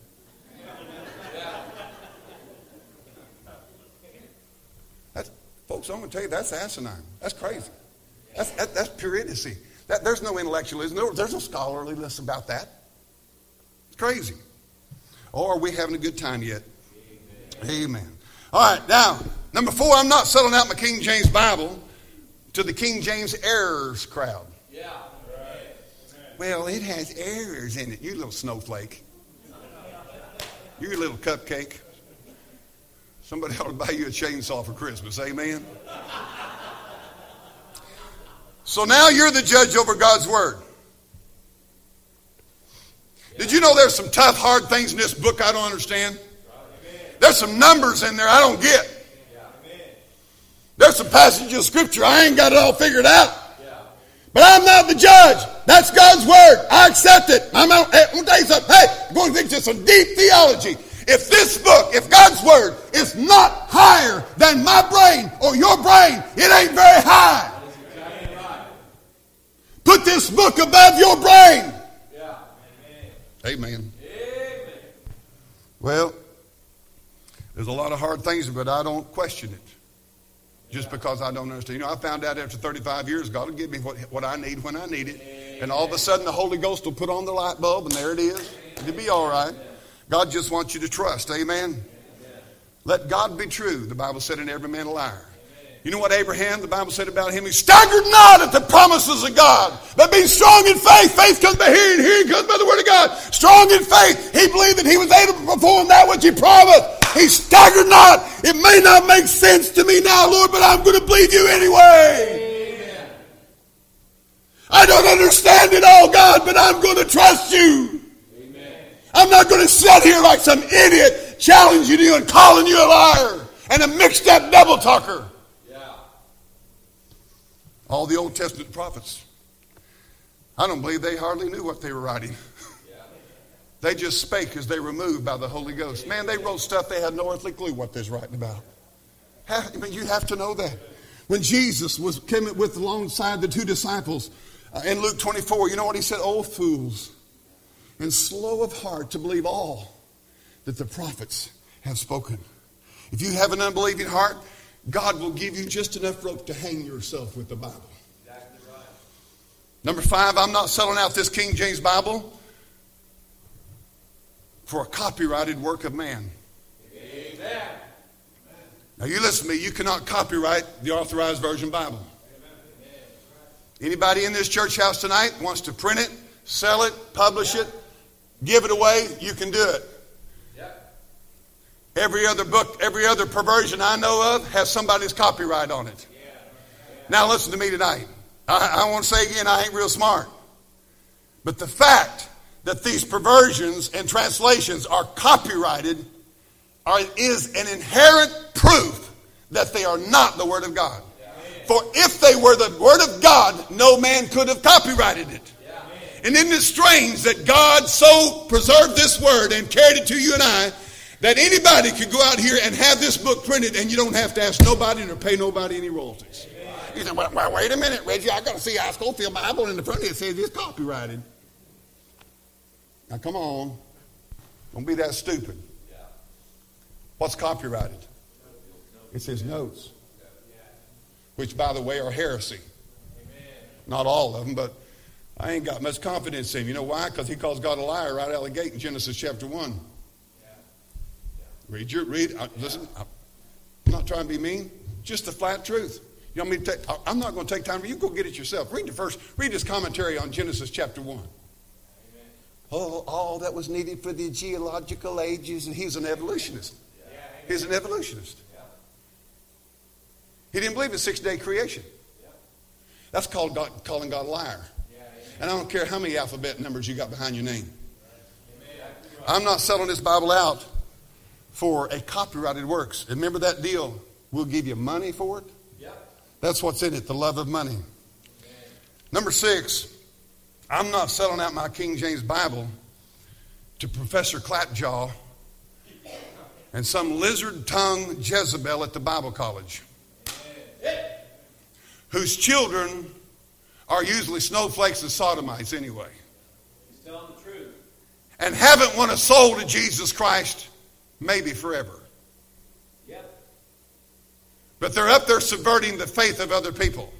That's, folks, I'm going to tell you, that's asinine. That's crazy. That's, that, that's pure idiocy. That, there's no intellectualism. No, there's no scholarliness about that. It's crazy. Or are we having a good time yet? Amen. Amen. All right, now, number four, I'm not selling out my King James Bible to the King James errors crowd. Yeah. Well, it has errors in it. You little snowflake. You little cupcake. Somebody ought to buy you a chainsaw for Christmas. Amen. So now you're the judge over God's Word. Did you know there's some tough, hard things in this book I don't understand? There's some numbers in there I don't get. There's some passages of Scripture I ain't got it all figured out. But I'm not the judge. That's God's Word. I accept it. I'm out. Hey, I'm going to tell you something. Hey, I'm going to think just some deep theology. If this book, if God's Word is not higher than my brain or your brain, it ain't very high. Put this book above your brain. Yeah. Amen. Amen. Well, There's a lot of hard things, but I don't question it. Just because I don't understand. You know, I found out after thirty-five years, God will give me what, what I need when I need it. And all of a sudden, the Holy Ghost will put on the light bulb, and there it is. It'll be all right. God just wants you to trust. Amen? Let God be true. The Bible said, and every man a liar. You know what Abraham, the Bible said about him? He staggered not at the promises of God, but being strong in faith. Faith comes by hearing, hearing comes by the word of God. Strong in faith. He believed that he was able to perform that which he promised. He staggered not. It may not make sense to me now, Lord, but I'm going to believe you anyway. Amen. I don't understand it all, God, but I'm going to trust you. Amen. I'm not going to sit here like some idiot challenging you and calling you a liar and a mixed up double talker. All the Old Testament prophets, I don't believe they hardly knew what they were writing. They just spake as they were moved by the Holy Ghost. Man, they wrote stuff they had no earthly clue what they was writing about. I mean, you have to know that. When Jesus was came with alongside the two disciples uh, in Luke twenty-four, you know what he said? Oh, fools, and slow of heart to believe all that the prophets have spoken. If you have an unbelieving heart, God will give you just enough rope to hang yourself with the Bible. Exactly right. Number five, I'm not selling out this King James Bible for a copyrighted work of man. Amen. Now you listen to me, you cannot copyright the Authorized Version Bible. Amen. Anybody in this church house tonight wants to print it, sell it, publish it, give it away, you can do it. Every other book, every other perversion I know of has somebody's copyright on it. Now listen to me tonight. I, I want to say again, I ain't real smart. But the fact that these perversions and translations are copyrighted are, is an inherent proof that they are not the Word of God. For if they were the Word of God, no man could have copyrighted it. And isn't it strange that God so preserved this Word and carried it to you and I, that anybody could go out here and have this book printed and you don't have to ask nobody or pay nobody any royalties. You say, well, well, wait a minute, Reggie, I got to see our Schofield Bible in the front of it says it's copyrighted. Now, come on. Don't be that stupid. What's copyrighted? It says notes, which, by the way, are heresy. Not all of them, but I ain't got much confidence in him. You know why? Because he calls God a liar right out of the gate in Genesis chapter one. Read your, read, uh, listen, I'm not trying to be mean, just the flat truth. You want me to take, I'm not going to take time for you, go get it yourself. Read the first, read his commentary on Genesis chapter one. Amen. Oh, all that was needed for the geological ages, and he's an evolutionist. Yeah. He's an evolutionist. Yeah. He didn't believe in six-day creation. Yeah. That's called God, calling God a liar. Yeah, and I don't care how many alphabet numbers you got behind your name. Amen. I'm not selling this Bible out for a copyrighted works. Remember that deal? We'll give you money for it. Yep. That's what's in it, the love of money. Amen. Number six, I'm not selling out my King James Bible to Professor Clapjaw and some lizard-tongued Jezebel at the Bible college, Amen. Whose children are usually snowflakes and sodomites anyway. He's telling the truth. And haven't won a soul to Jesus Christ maybe forever. Yep. But they're up there subverting the faith of other people.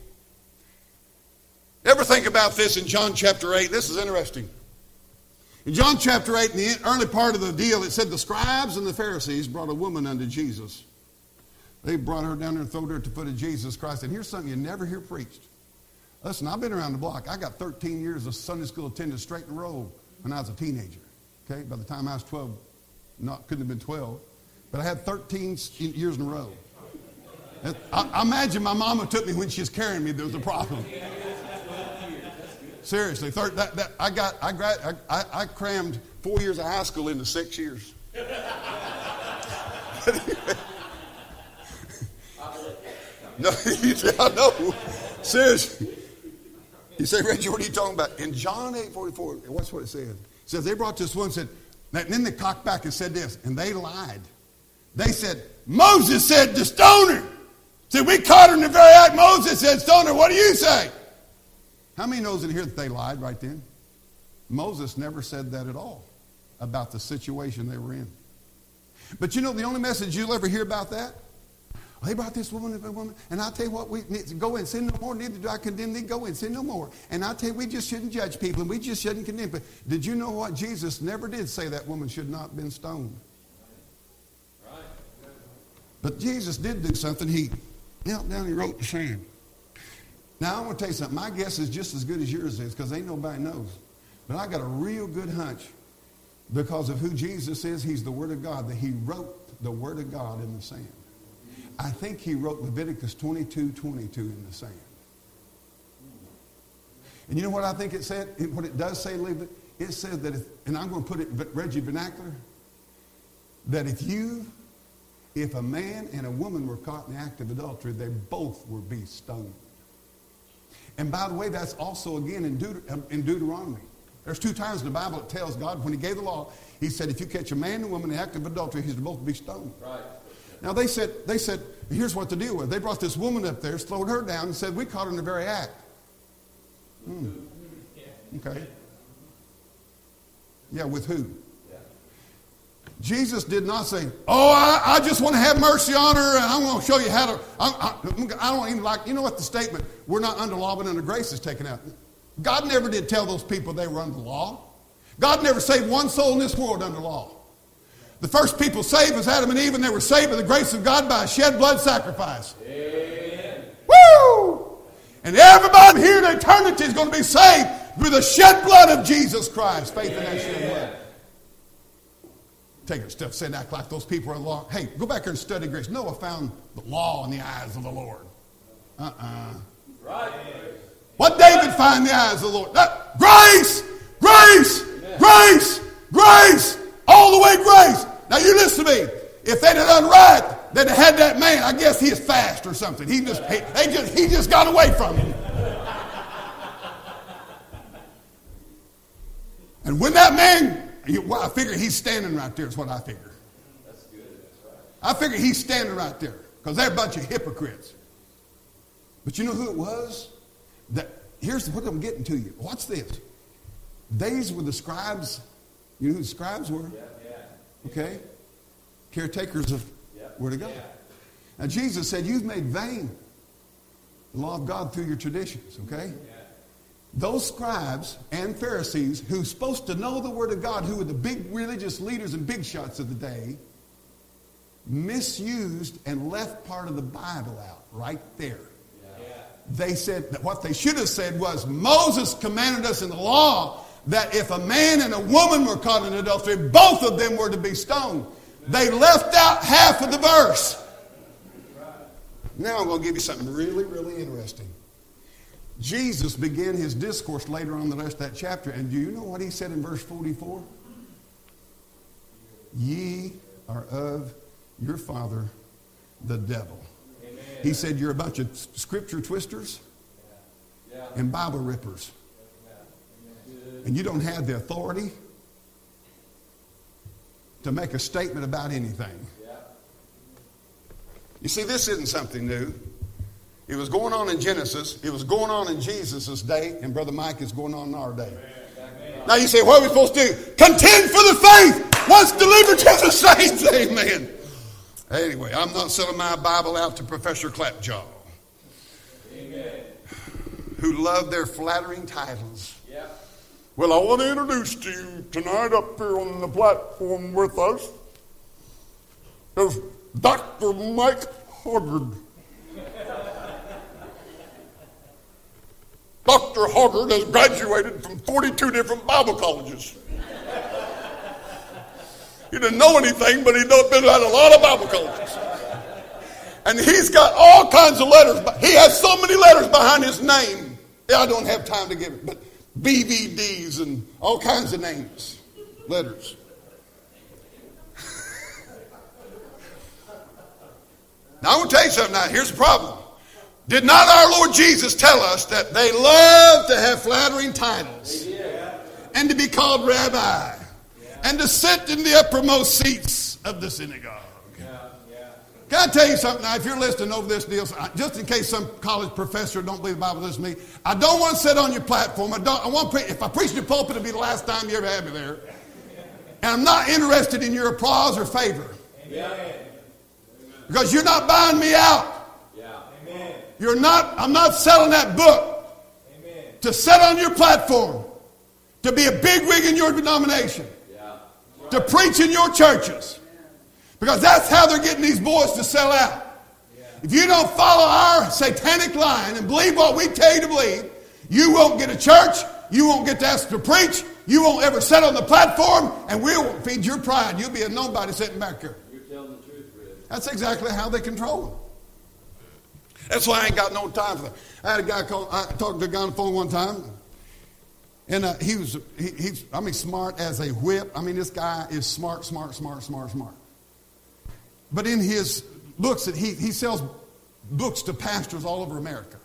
Ever think about this in John chapter eight? This is interesting. In John chapter eight, in the early part of the deal, it said the scribes and the Pharisees brought a woman unto Jesus. They brought her down there and threw her at the foot of Jesus Christ. And here's something you never hear preached. Listen, I've been around the block. I got thirteen years of Sunday school attendance straight in a row when I was a teenager. Okay, by the time I was twelve, Not couldn't have been twelve, but I had thirteen years in a row. I, I imagine my mama took me when she was carrying me. There was a problem. Seriously, third, that, that, I got I, grad, I, I crammed four years of high school into six years. No, I know. Seriously. You say, Reggie, what are you talking about? In John eight forty-four, watch what it says. It says they brought this one and said. And then they cocked back and said this, and they lied. They said, Moses said to stone her. Said, we caught her in the very act. Moses said, stone her. What do you say? How many knows in here that they lied right then? Moses never said that at all about the situation they were in. But you know the only message you'll ever hear about that? Well, they brought this woman and a woman, and I'll tell you what, we need to go and sin no more, neither do I condemn thee, go and sin no more. And I'll tell you, we just shouldn't judge people, and we just shouldn't condemn. But did you know what? Jesus never did say that woman should not have been stoned. Right. But Jesus did do something. He knelt down and he wrote in the sand. Now, I want to tell you something. My guess is just as good as yours is, because ain't nobody knows. But I got a real good hunch, because of who Jesus is. He's the Word of God, that he wrote the Word of God in the sand. I think he wrote Leviticus twenty-two twenty-two in the sand. And you know what I think it said? What it does say, it says that if, and I'm going to put it in Reggie vernacular, that if you, if a man and a woman were caught in the act of adultery, they both would be stoned. And by the way, that's also again in, Deut- in Deuteronomy. There's two times in the Bible it tells God, when he gave the law, he said, if you catch a man and a woman in the act of adultery, he's to both be stoned. Right. Now they said, they said, here's what the deal was. They brought this woman up there, slowed her down, and said, we caught her in the very act. Hmm. Okay. Yeah, with who? Yeah. Jesus did not say, oh, I, I just want to have mercy on her, and I'm going to show you how to, I, I, I don't even like, you know what the statement, we're not under law, but under grace is taken out. God never did tell those people they were under law. God never saved one soul in this world under law. The first people saved was Adam and Eve, and they were saved by the grace of God by a shed blood sacrifice. Amen. Woo! And everybody here in eternity is going to be saved through the shed blood of Jesus Christ. Faith in that shed blood. Take it stuff, say and act like those people are in law. Hey, go back here and study grace. Noah found the law in the eyes of the Lord. Uh-uh. Right. What David find in the eyes of the Lord? That, grace! Grace! Amen. Grace! Grace! All the way grace! Now you listen to me. If they'd have done right, they'd have had that man. I guess he is fast or something. He just, he, they just, he just got away from him. And when that man, well, I figure he's standing right there is what I figure. That's good. That's right. I figure he's standing right there because they're a bunch of hypocrites. But you know who it was? That, here's what I'm getting to you. Watch this. These were the scribes. You know who the scribes were? Yeah, yeah. Okay? Caretakers of yeah. Word of God. Yeah. Now Jesus said, you've made vain the law of God through your traditions. Okay? Yeah. Those scribes and Pharisees who's supposed to know the Word of God, who were the big religious leaders and big shots of the day, misused and left part of the Bible out right there. They said that what they should have said was, Moses commanded us in the law that if a man and a woman were caught in adultery, both of them were to be stoned. They left out half of the verse. Now I'm going to give you something really, really interesting. Jesus began his discourse later on the rest of that chapter, and do you know what he said in verse forty-four? Ye are of your father, the devil. He said, you're a bunch of scripture twisters and Bible rippers. And you don't have the authority to make a statement about anything. You see, this isn't something new. It was going on in Genesis. It was going on in Jesus' day. And Brother Mike is going on in our day. Now you say, what are we supposed to do? Contend for the faith once delivered to the saints. Amen. Anyway, I'm not selling my Bible out to Professor Clapjaw. Amen. Who love their flattering titles. Yeah. Well, I want to introduce to you tonight up here on the platform with us is Doctor Mike Hoggard. Doctor Hoggard has graduated from forty-two different Bible colleges. He didn't know anything, but he'd been at a lot of Bible colleges. And he's got all kinds of letters. He has so many letters behind his name. I don't have time to give it, but B V Ds and all kinds of names, letters. Now, I want to tell you something now. Here's the problem. Did not our Lord Jesus tell us that they love to have flattering titles and to be called rabbi? And to sit in the uppermost seats of the synagogue. Yeah, yeah. Can I tell you something now? If you're listening over this deal, just in case some college professor don't believe the Bible listens to me, I don't want to sit on your platform. I don't. I want to pre- if I preach in your pulpit, it'll be the last time you ever have me there. And I'm not interested in your applause or favor. Because you're not buying me out. You're not, I'm not selling that book to sit on your platform, to be a bigwig in your denomination, to preach in your churches. Because that's how they're getting these boys to sell out. If you don't follow our satanic line and believe what we tell you to believe, you won't get a church, you won't get to ask to preach, you won't ever sit on the platform, and we'll feed your pride. You'll be a nobody sitting back there. You're telling the truth, Fred. That's exactly how they control them. That's why I ain't got no time for that. I had a guy call, I talked to a guy on the phone one time, and uh, he was, he, he's, I mean, smart as a whip. I mean, this guy is smart, smart, smart, smart, smart. But in his looks, that he, he sells books to pastors all over America.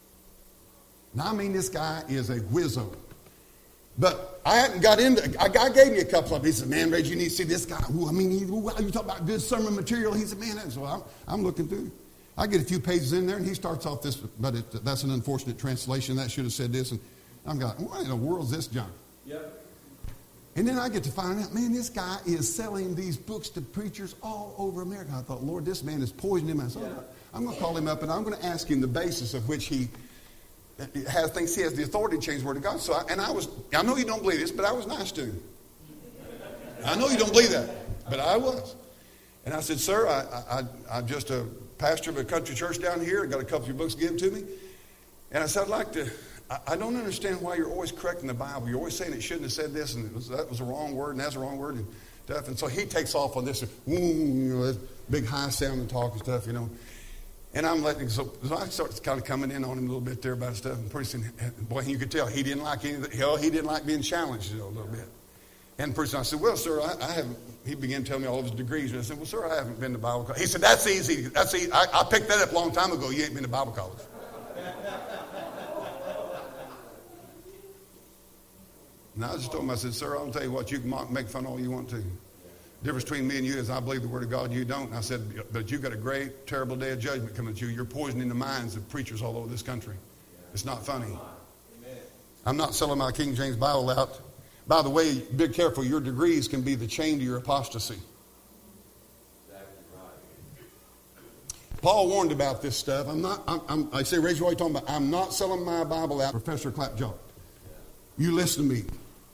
Now, I mean, this guy is a whizzo. But I hadn't got into, a guy gave me a couple of them. He said, man, Reggie, you need to see this guy. Ooh, I mean, he, ooh, you talk about good sermon material. He said, man, that's, so I'm, I'm looking through. I get a few pages in there, and he starts off this, but it, that's an unfortunate translation. That should have said this. And I'm going, what in the world is this junk? Yep. And then I get to find out, man, this guy is selling these books to preachers all over America. I thought, Lord, this man is poisoning my soul. Yeah. I'm going to call him up, and I'm going to ask him the basis of which he has thinks he has the authority to change the Word of God. So, I, and I was, I know you don't believe this, but I was nice to him. I know you don't believe that, but I was. And I said, sir, I, I, I'm just a pastor of a country church down here. I got a couple of your books given to me. And I said, I'd like to, I, I don't understand why you're always correcting the Bible. You're always saying it shouldn't have said this, and it was, that was a wrong word, and that's a wrong word, and stuff. And so he takes off on this, you know, this big high sounding talk and stuff, you know. And I'm letting, so, so I started kind of coming in on him a little bit there about stuff. And pretty soon, boy, you could tell he didn't like any of the, hell, he didn't like being challenged, you know, a little bit. And pretty soon I said, well, sir, I, I haven't, he began telling me all of his degrees. And I said, well, sir, I haven't been to Bible college. He said, that's easy. That's easy. I, I picked that up a long time ago. You ain't been to Bible college. And I just told him, I said, sir, I'll tell you what, you can mock, make fun all you want to. The difference between me and you is I believe the Word of God and you don't. And I said, but you've got a great, terrible day of judgment coming at you. You're poisoning the minds of preachers all over this country. It's not funny. I'm not selling my King James Bible out. By the way, be careful. Your degrees can be the chain to your apostasy. Paul warned about this stuff. I'm not, I'm, I'm, I say, Rachel, what are you talking about? I'm not selling my Bible out. Professor Clapjaw. You listen to me.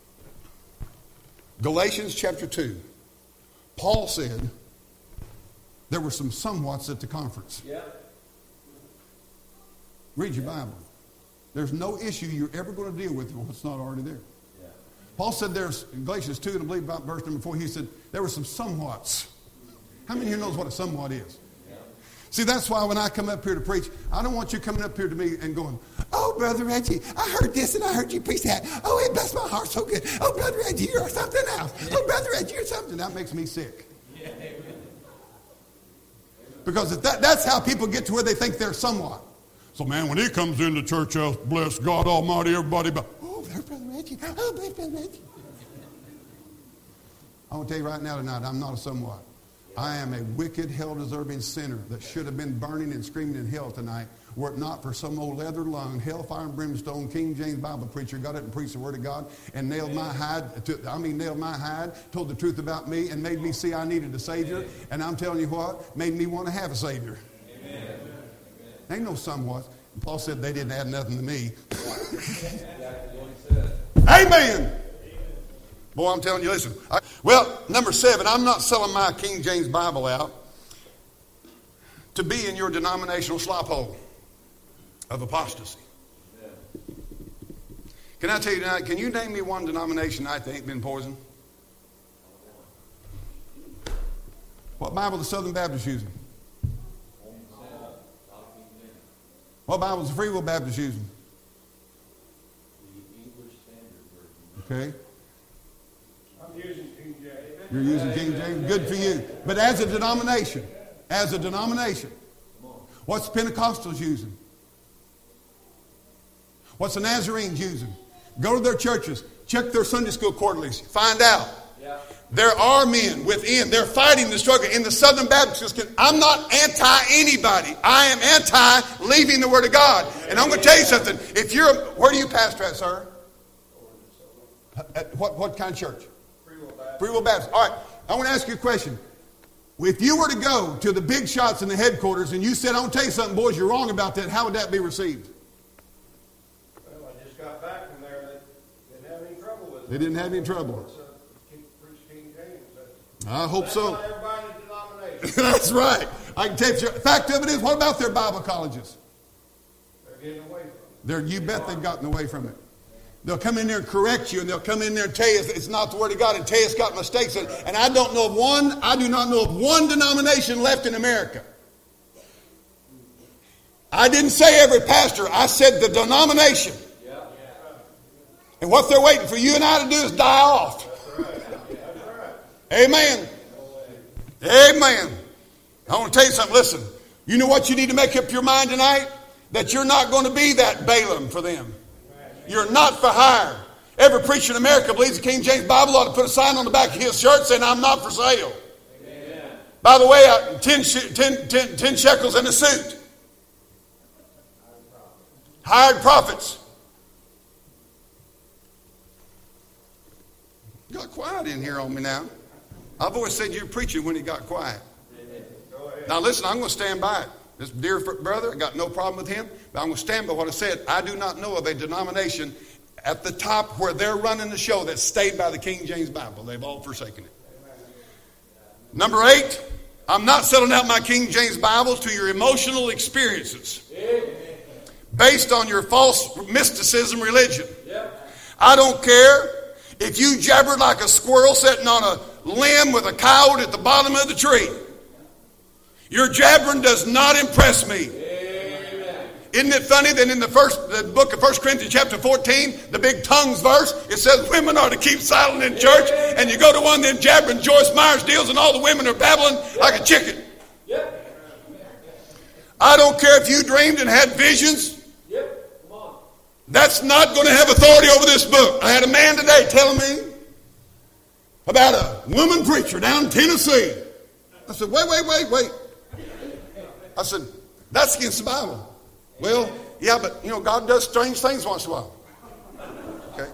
Galatians chapter two. Paul said there were some somewhats at the conference. Yeah. Read your Bible. There's no issue you're ever going to deal with what's not already there. Yeah. Paul said there's, in Galatians two, and I believe about verse number four, he said there were some somewhats. How many of you knows what a somewhat is? Yeah. See, that's why when I come up here to preach, I don't want you coming up here to me and going, oh, Brother Reggie, I heard this and I heard you preach that. Oh, it blessed my heart so good. Oh, Brother Reggie, you're something else. Oh, Brother Reggie, you're something. That makes me sick. Yeah. Because if that, that's how people get to where they think they're somewhat. So, man, when he comes into church house, bless God Almighty, everybody, but, oh, there's Brother Reggie. Oh, bless Brother Reggie. I want to tell you right now tonight, I'm not a somewhat. I am a wicked, hell-deserving sinner that should have been burning and screaming in hell tonight were it not for some old leather-lung, hellfire and brimstone, King James Bible preacher got up and preached the Word of God and nailed my hide, to, I mean nailed my hide, told the truth about me and made me see I needed a Savior. And I'm telling you what, made me want to have a Savior. Amen. Ain't no somewhat. Paul said they didn't add nothing to me. Amen. Boy, I'm telling you, listen. I, well, number seven, I'm not selling my King James Bible out to be in your denominational slop hole of apostasy. Can I tell you tonight, can you name me one denomination tonight that ain't been poisoned? What Bible the Southern Baptists using? What Bible is the Free Will Baptist using? Okay. Using King James. You're using King James. Good for you. But as a denomination, as a denomination, what's the Pentecostals using? What's the Nazarenes using? Go to their churches. Check their Sunday school quarterlies. Find out. Yeah. There are men within. They're fighting the struggle. In the Southern Baptist, I'm not anti-anybody. I am anti-leaving the Word of God. And I'm going to tell you something. If you're, where do you pastor at, sir? At what, what kind of church? Free Will Baptist. All right. I want to ask you a question. If you were to go to the big shots in the headquarters and you said, I'm going to tell you something, boys, you're wrong about that, how would that be received? Well, I just got back from there. They didn't have any trouble with it. They didn't have any trouble. It's, uh, Preach King James. I hope That's so. not everybody in the denomination. That's right. I can tell you. The fact of it is, what about their Bible colleges? They're getting away from it. They're, you bet they've gotten away from it. They'll come in there and correct you, and they'll come in there and tell you it's not the Word of God, and tell you it's got mistakes in it. And I don't know of one, I do not know of one denomination left in America. I didn't say every pastor, I said the denomination. And what they're waiting for you and I to do is die off. Amen. Amen. I want to tell you something. Listen, you know what you need to make up your mind tonight? That you're not going to be that Balaam for them. You're not for hire. Every preacher in America believes the King James Bible ought to put a sign on the back of his shirt saying, I'm not for sale. Amen. By the way, uh, ten, ten, ten, ten shekels in a suit. Hired prophets. Got quiet in here on me now. I've always said you're preaching when it got quiet. Now listen, I'm going to stand by it. This dear brother, I got no problem with him, but I'm going to stand by what I said. I do not know of a denomination at the top where they're running the show that stayed by the King James Bible. They've all forsaken it. Number eight, I'm not selling out my King James Bibles to your emotional experiences based on your false mysticism religion. I don't care if you jabber like a squirrel sitting on a limb with a coyote at the bottom of the tree. Your jabbering does not impress me. Amen. Isn't it funny that in the first the book of First Corinthians chapter fourteen, the big tongues verse, it says women are to keep silent in church, and you go to one of them jabbering Joyce Myers deals and all the women are babbling like a chicken. I don't care if you dreamed and had visions. That's not going to have authority over this book. I had a man today telling me about a woman preacher down in Tennessee. I said, wait, wait, wait, wait. I said, that's against the Bible. Well, yeah, but, you know, God does strange things once in a while. Okay.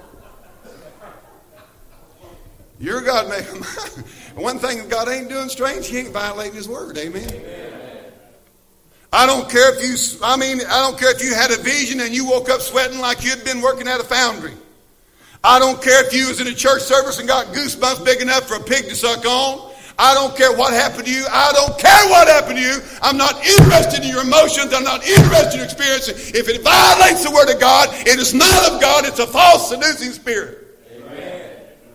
Your God may. One thing God ain't doing strange, he ain't violating his word. Amen. I don't care if you, I mean, I don't care if you had a vision and you woke up sweating like you'd been working at a foundry. I don't care if you was in a church service and got goosebumps big enough for a pig to suck on. I don't care what happened to you. I don't care what happened to you. I'm not interested in your emotions. I'm not interested in your experience. If it violates the word of God, it is not of God. It's a false, seducing spirit. Amen.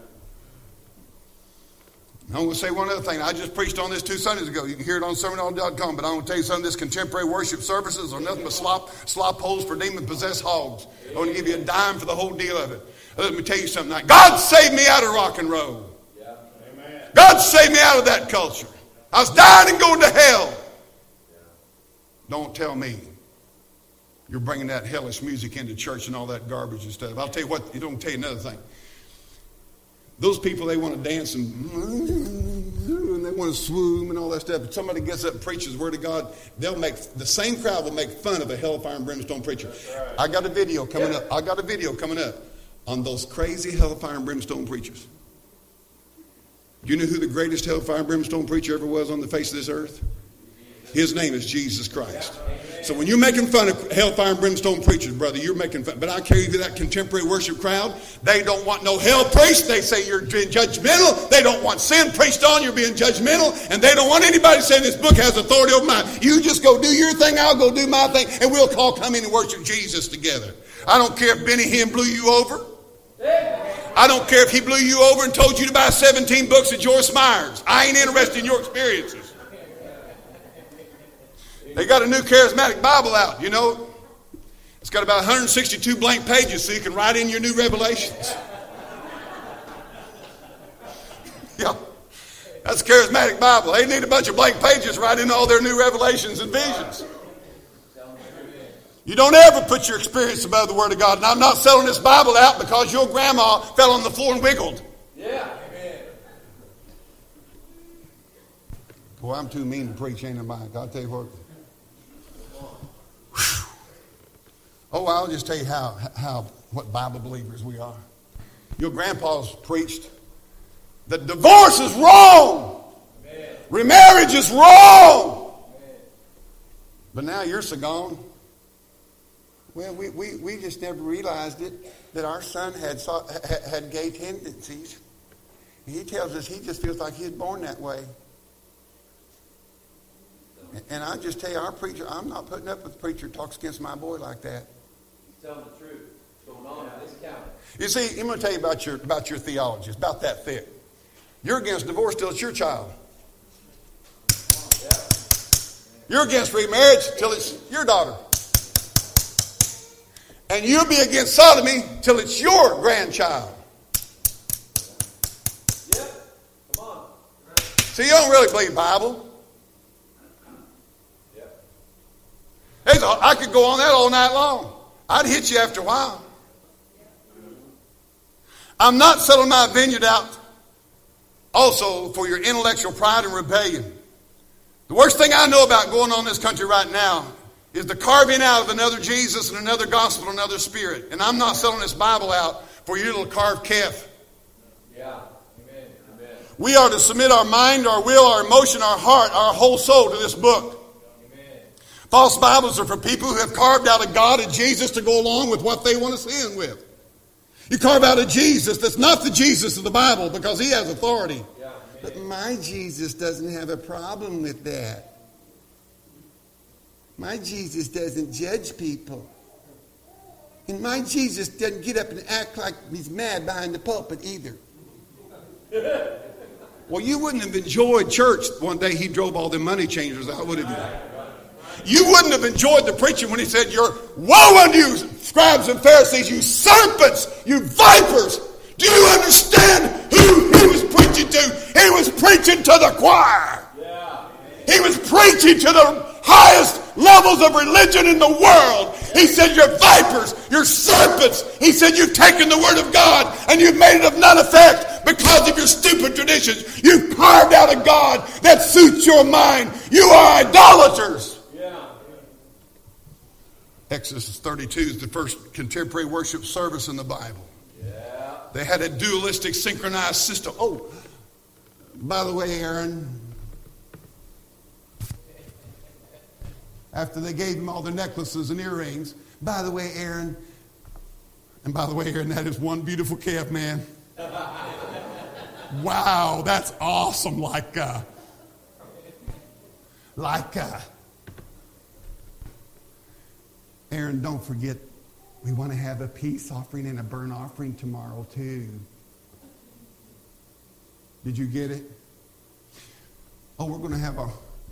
I'm going to say one other thing. I just preached on this two Sundays ago. You can hear it on sermon all dot com. But I'm going to tell you something. This contemporary worship services are nothing but slop, slop holes for demon-possessed hogs. I want to give you a dime for the whole deal of it. Let me tell you something. God saved me out of rock and roll. God saved me out of that culture. I was dying and going to hell. Don't tell me you're bringing that hellish music into church and all that garbage and stuff. I'll tell you what, you don't tell you another thing. Those people, they want to dance and, and they want to swoon and all that stuff. If somebody gets up and preaches the word of God, they'll make, the same crowd will make fun of a hellfire and brimstone preacher. Right. I got a video coming up. I got a video coming up on those crazy hellfire and brimstone preachers. Do you know who the greatest hellfire and brimstone preacher ever was on the face of this earth? His name is Jesus Christ. So when you're making fun of hellfire and brimstone preachers, brother, you're making fun. But I carry you to that contemporary worship crowd. They don't want no hell preached. They say you're being judgmental. They don't want sin preached on. You're being judgmental. And they don't want anybody saying this book has authority over mine. You just go do your thing. I'll go do my thing. And we'll all come in and worship Jesus together. I don't care if Benny Hinn blew you over. I don't care if he blew you over and told you to buy seventeen books of Joyce Myers. I ain't interested in your experiences. They got a new charismatic Bible out, you know. It's got about one hundred sixty-two blank pages so you can write in your new revelations. Yeah, that's a charismatic Bible. They need a bunch of blank pages to write in all their new revelations and visions. You don't ever put your experience above the Word of God. And I'm not selling this Bible out because your grandma fell on the floor and wiggled. Yeah. Amen. Boy, I'm too mean to preach, ain't I? I'll tell you what. Whew. Oh, I'll just tell you how, how what Bible believers we are. Your grandpa's preached that divorce is wrong. Amen. Remarriage just wrong. But now you're so gone. Well, we, we, we just never realized it, that our son had had gay tendencies. He tells us he just feels like he was born that way. And I just tell you, our preacher, I'm not putting up with a preacher who talks against my boy like that. He's telling the truth. What's going on in this county? You see, I'm going to tell you about your about your theology. It's about that thick. You're against divorce till it's your child. You're against remarriage till it's your daughter. And you'll be against sodomy till it's your grandchild. Yep. Come on. See, you don't really believe Bible. Yep. I could go on that all night long. I'd hit you after a while. I'm not selling my vineyard out also for your intellectual pride and rebellion. The worst thing I know about going on in this country right now is the carving out of another Jesus and another gospel and another spirit. And I'm not selling this Bible out for your little carved calf. Yeah. Amen. Amen. We are to submit our mind, our will, our emotion, our heart, our whole soul to this book. Amen. False Bibles are for people who have carved out a God and Jesus to go along with what they want to sin with. You carve out a Jesus that's not the Jesus of the Bible because he has authority. Yeah. But my Jesus doesn't have a problem with that. My Jesus doesn't judge people. And my Jesus doesn't get up and act like he's mad behind the pulpit either. Well, you wouldn't have enjoyed church one day he drove all the money changers out, would you? You wouldn't have enjoyed the preaching when he said, "You're woe unto you, scribes and Pharisees, you serpents, you vipers." Do you understand who he was preaching to? He was preaching to the choir. Yeah. He was preaching to the highest levels of religion in the world. He said, "You're vipers, you're serpents." He said, "You've taken the word of God and you've made it of none effect because of your stupid traditions. You've carved out a God that suits your mind. You are idolaters." Yeah. Exodus thirty-two is the first contemporary worship service in the Bible. Yeah. They had a dualistic synchronized system. Oh, by the way, Aaron, after they gave him all the necklaces and earrings, by the way, Aaron, and by the way, Aaron, that is one beautiful calf, man. Wow, that's awesome. Like, uh, like, uh, Aaron, don't forget, we want to have a peace offering and a burnt offering tomorrow, too. Did you get it? Oh, we're going to have a...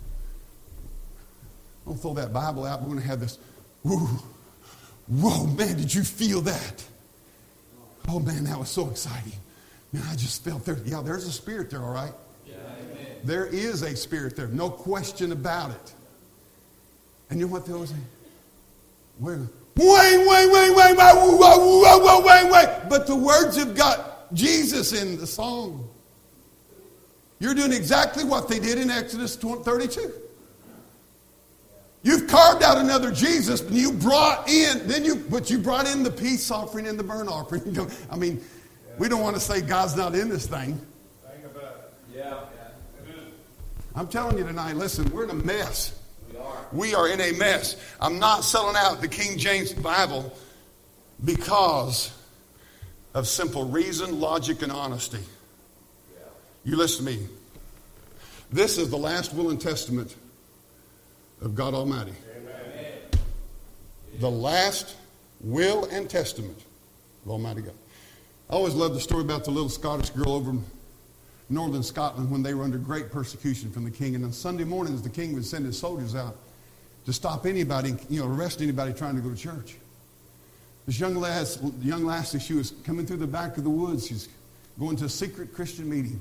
Don't throw that Bible out. We're going to have this... Whoa, whoa, man, did you feel that? Oh, man, that was so exciting. Man, I just felt there. Yeah, there's a spirit there, all right? Yeah, amen. There is a spirit there. No question about it. And you know what they always say? Wait, wait, wait, wait, wait, wait, wait, wait, wait, wait. But the words have got Jesus in the song. You're doing exactly what they did in Exodus thirty-two. You've carved out another Jesus, and you brought in, then you, but you brought in the peace offering and the burnt offering. I mean, we don't want to say God's not in this thing. Think about it. Yeah. I'm telling you tonight, listen, we're in a mess. We are. We are in a mess. I'm not selling out the King James Bible because of simple reason, logic, and honesty. Yeah. You listen to me. This is the last will and testament of God Almighty. Amen. The last will and testament of Almighty God. I always loved the story about the little Scottish girl over in northern Scotland when they were under great persecution from the king. And on Sunday mornings, the king would send his soldiers out to stop anybody, you know, arrest anybody trying to go to church. This young lass, young lassie, she was coming through the back of the woods. She's going to a secret Christian meeting.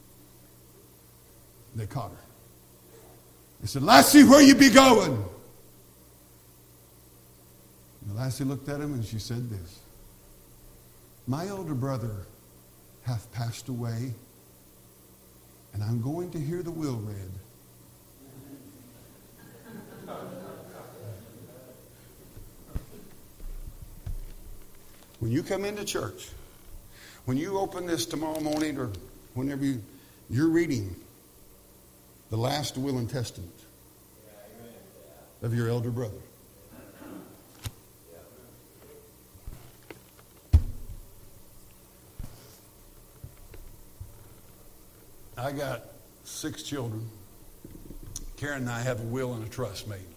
They caught her. They said, "Lassie, where you be going?" And the lassie looked at him and she said this: "My older brother hath passed away, and I'm going to hear the will read." When you come into church, when you open this tomorrow morning or whenever you, you're reading the last will and testament of your elder brother. I got six children. Karen and I have a will and a trust made.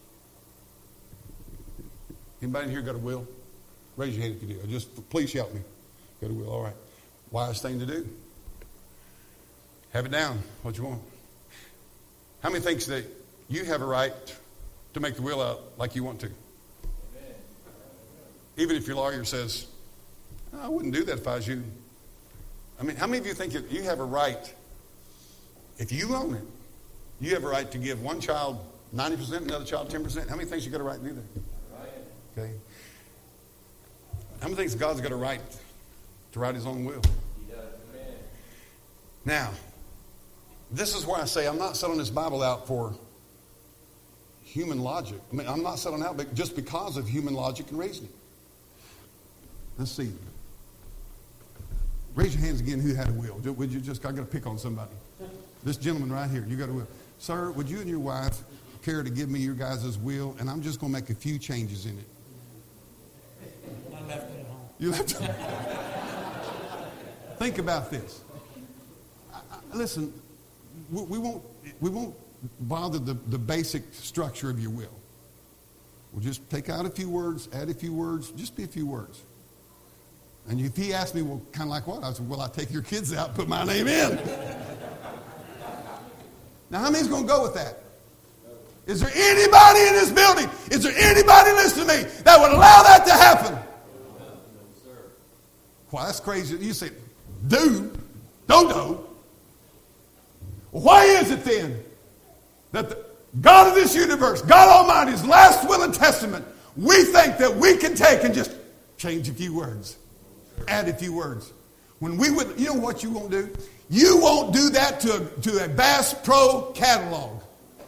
Anybody in here got a will? Raise your hand if you do. Just please shout me. Got a will. All right. Wise thing to do. Have it down. What you want. How many thinks that you have a right to make the will out like you want to? Amen. Even if your lawyer says, oh, I wouldn't do that if I was you. I mean, how many of you think that you have a right, if you own it, you have a right to give one child ninety percent, another child ten percent? How many thinks you got a right to do that? Okay. How many thinks God's got a right to write his own will? He does. Amen. Now, this is where I say I'm not selling this Bible out for human logic. I mean, I'm not selling out just because of human logic and reasoning. Let's see. Raise your hands again who had a will. Would you just, I got to pick on somebody. This gentleman right here, you got a will. Sir, would you and your wife care to give me your guys' will? And I'm just going to make a few changes in it. I left it at home. You left it at home. Think about this. I, I, listen, we, we won't we won't bother the, the basic structure of your will. We'll just take out a few words, add a few words, just be a few words. And if he asked me, well, kind of like what? I said, well, I take your kids out, put my name in. Now, how many's going to go with that? Is there anybody in this building, is there anybody listening to me that would allow that to happen? Well, that's crazy. You say, do, don't do. Well, why is it then that the God of this universe, God Almighty's last will and testament, we think that we can take and just change a few words, add a few words? When we would, you know what you won't do? You won't do that to a, to a Bass Pro catalog.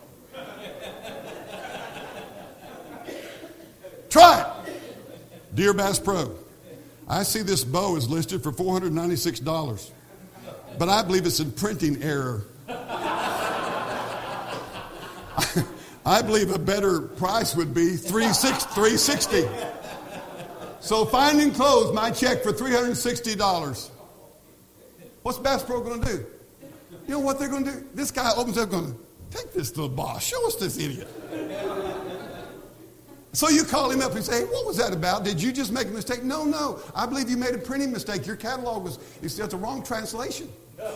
Try it. Dear Bass Pro, I see this bow is listed for four hundred ninety-six dollars, but I believe it's in printing error. I believe a better price would be three sixty. So find and close my check for three hundred sixty dollars. What's Bass Pro going to do? You know what they're going to do? This guy opens up going, take this little boss. Show us this idiot. So you call him up and say, hey, what was that about? Did you just make a mistake? No, no. I believe you made a printing mistake. Your catalog was, it's a wrong translation.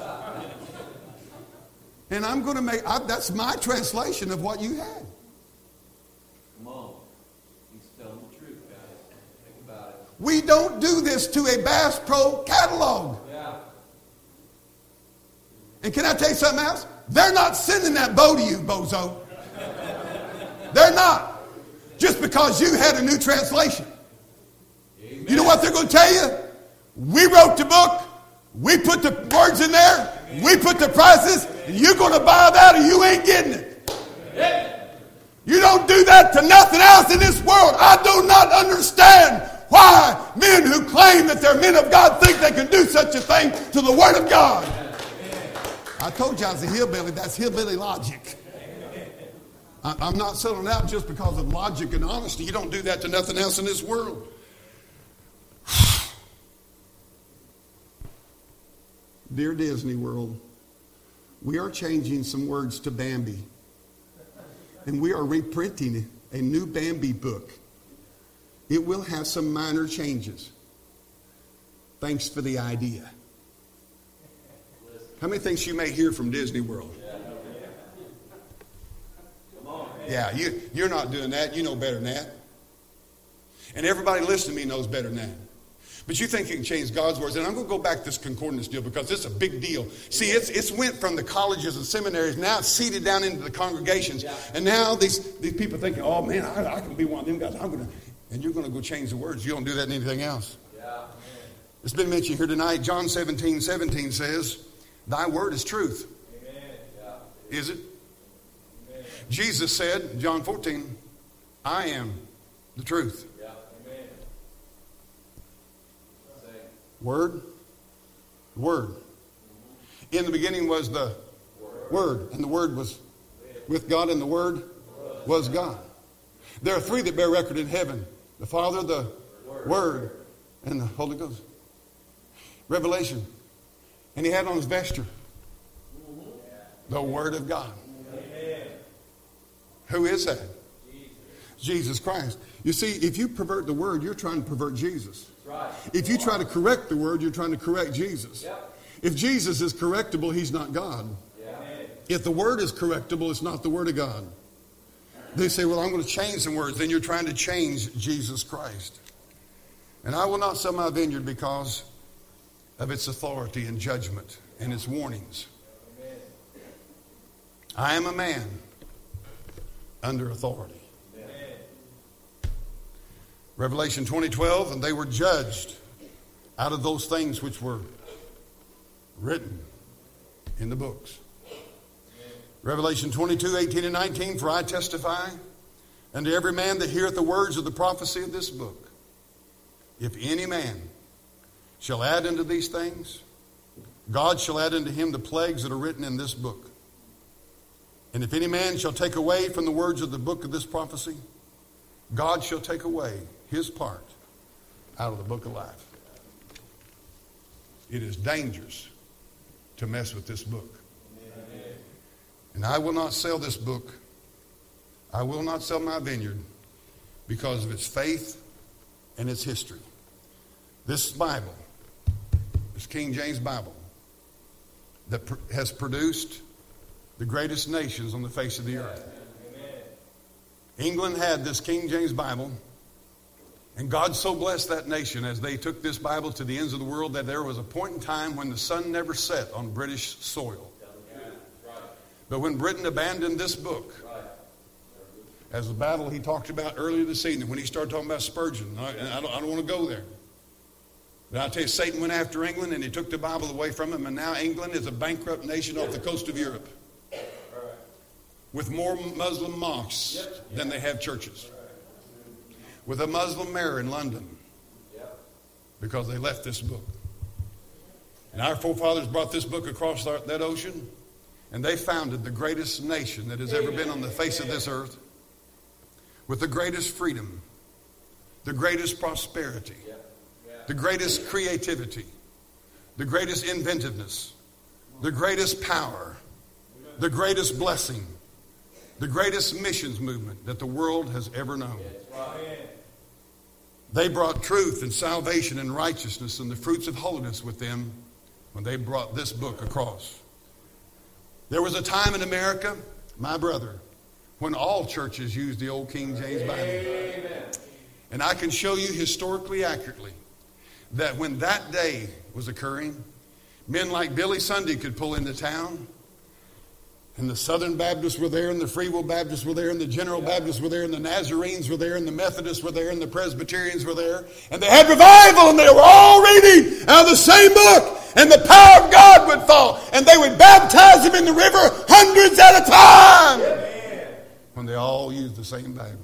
And I'm going to make, I, that's my translation of what you had. Come on. He's telling the truth, guys. Think about it. We don't do this to a Bass Pro catalog. Yeah. And can I tell you something else? They're not sending that bow to you, bozo. They're not. Just because you had a new translation. Amen. You know what they're going to tell you? We wrote the book. We put the words in there. Amen. We put the prices. And you're going to buy that or you ain't getting it. Amen. You don't do that to nothing else in this world. I do not understand why men who claim that they're men of God think they can do such a thing to the Word of God. Amen. I told you I was a hillbilly. That's hillbilly logic. I'm not selling out just because of logic and honesty. You don't do that to nothing else in this world. Dear Disney World, we are changing some words to Bambi. And we are reprinting a new Bambi book. It will have some minor changes. Thanks for the idea. How many things you may hear from Disney World? Yeah, you, you're not doing that. You know better than that. And everybody listening to me knows better than that. But you think you can change God's words. And I'm going to go back to this concordance deal because it's a big deal. See, it's it's went from the colleges and seminaries. Now it's seeded down into the congregations. Yeah. And now these, these people thinking, oh, man, I, I can be one of them guys. I'm going to, and you're going to go change the words. You don't do that in anything else. Yeah. It's been mentioned here tonight. John seventeen seventeen says, thy word is truth. Amen. Yeah. Is it? Jesus said, John fourteen, I am the truth. Yeah. Amen. Word. Word. In the beginning was the Word. Word. And the Word was with God, and the Word was God. There are three that bear record in heaven: the Father, the Word, and the Holy Ghost. Revelation. And he had on his vesture the Word of God. Who is that? Jesus Christ. You see, if you pervert the Word, you're trying to pervert Jesus. If you try to correct the Word, you're trying to correct Jesus. If Jesus is correctable, he's not God. If the Word is correctable, it's not the Word of God. They say, well, I'm going to change some words. Then you're trying to change Jesus Christ. And I will not sell my vineyard because of its authority and judgment and its warnings. I am a man under authority. Revelation twenty twelve, and they were judged out of those things which were written in the books. Revelation twenty-two, eighteen and nineteen, for I testify unto every man that heareth the words of the prophecy of this book. If any man shall add unto these things, God shall add unto him the plagues that are written in this book. And if any man shall take away from the words of the book of this prophecy, God shall take away his part out of the book of life. It is dangerous to mess with this book. And I will not sell this book. I will not sell my vineyard because of its faith and its history. This Bible, this King James Bible, that pr- has produced the greatest nations on the face of the earth. England had this King James Bible, and God so blessed that nation as they took this Bible to the ends of the world that there was a point in time when the sun never set on British soil. But when Britain abandoned this book, as the battle he talked about earlier this evening, when he started talking about Spurgeon, I, I, don't, I don't want to go there. But I'll tell you, Satan went after England and he took the Bible away from him, and now England is a bankrupt nation off the coast of Europe with more Muslim mosques than they have churches, with a Muslim mayor in London because they left this book. And our forefathers brought this book across that ocean, and they founded the greatest nation that has ever been on the face of this earth, with the greatest freedom, the greatest prosperity, the greatest creativity, the greatest inventiveness, the greatest power, the greatest blessing, the greatest missions movement that the world has ever known. They brought truth and salvation and righteousness and the fruits of holiness with them when they brought this book across. There was a time in America, my brother, when all churches used the old King James Bible. Amen. And I can show you historically accurately that when that day was occurring, men like Billy Sunday could pull into town, and the Southern Baptists were there, and the Free Will Baptists were there, and the General Baptists were there, and the Nazarenes were there, and the Methodists were there, and the Presbyterians were there. And they had revival, and they were all reading out of the same book. And the power of God would fall. And they would baptize them in the river hundreds at a time. Amen. When they all used the same Bible.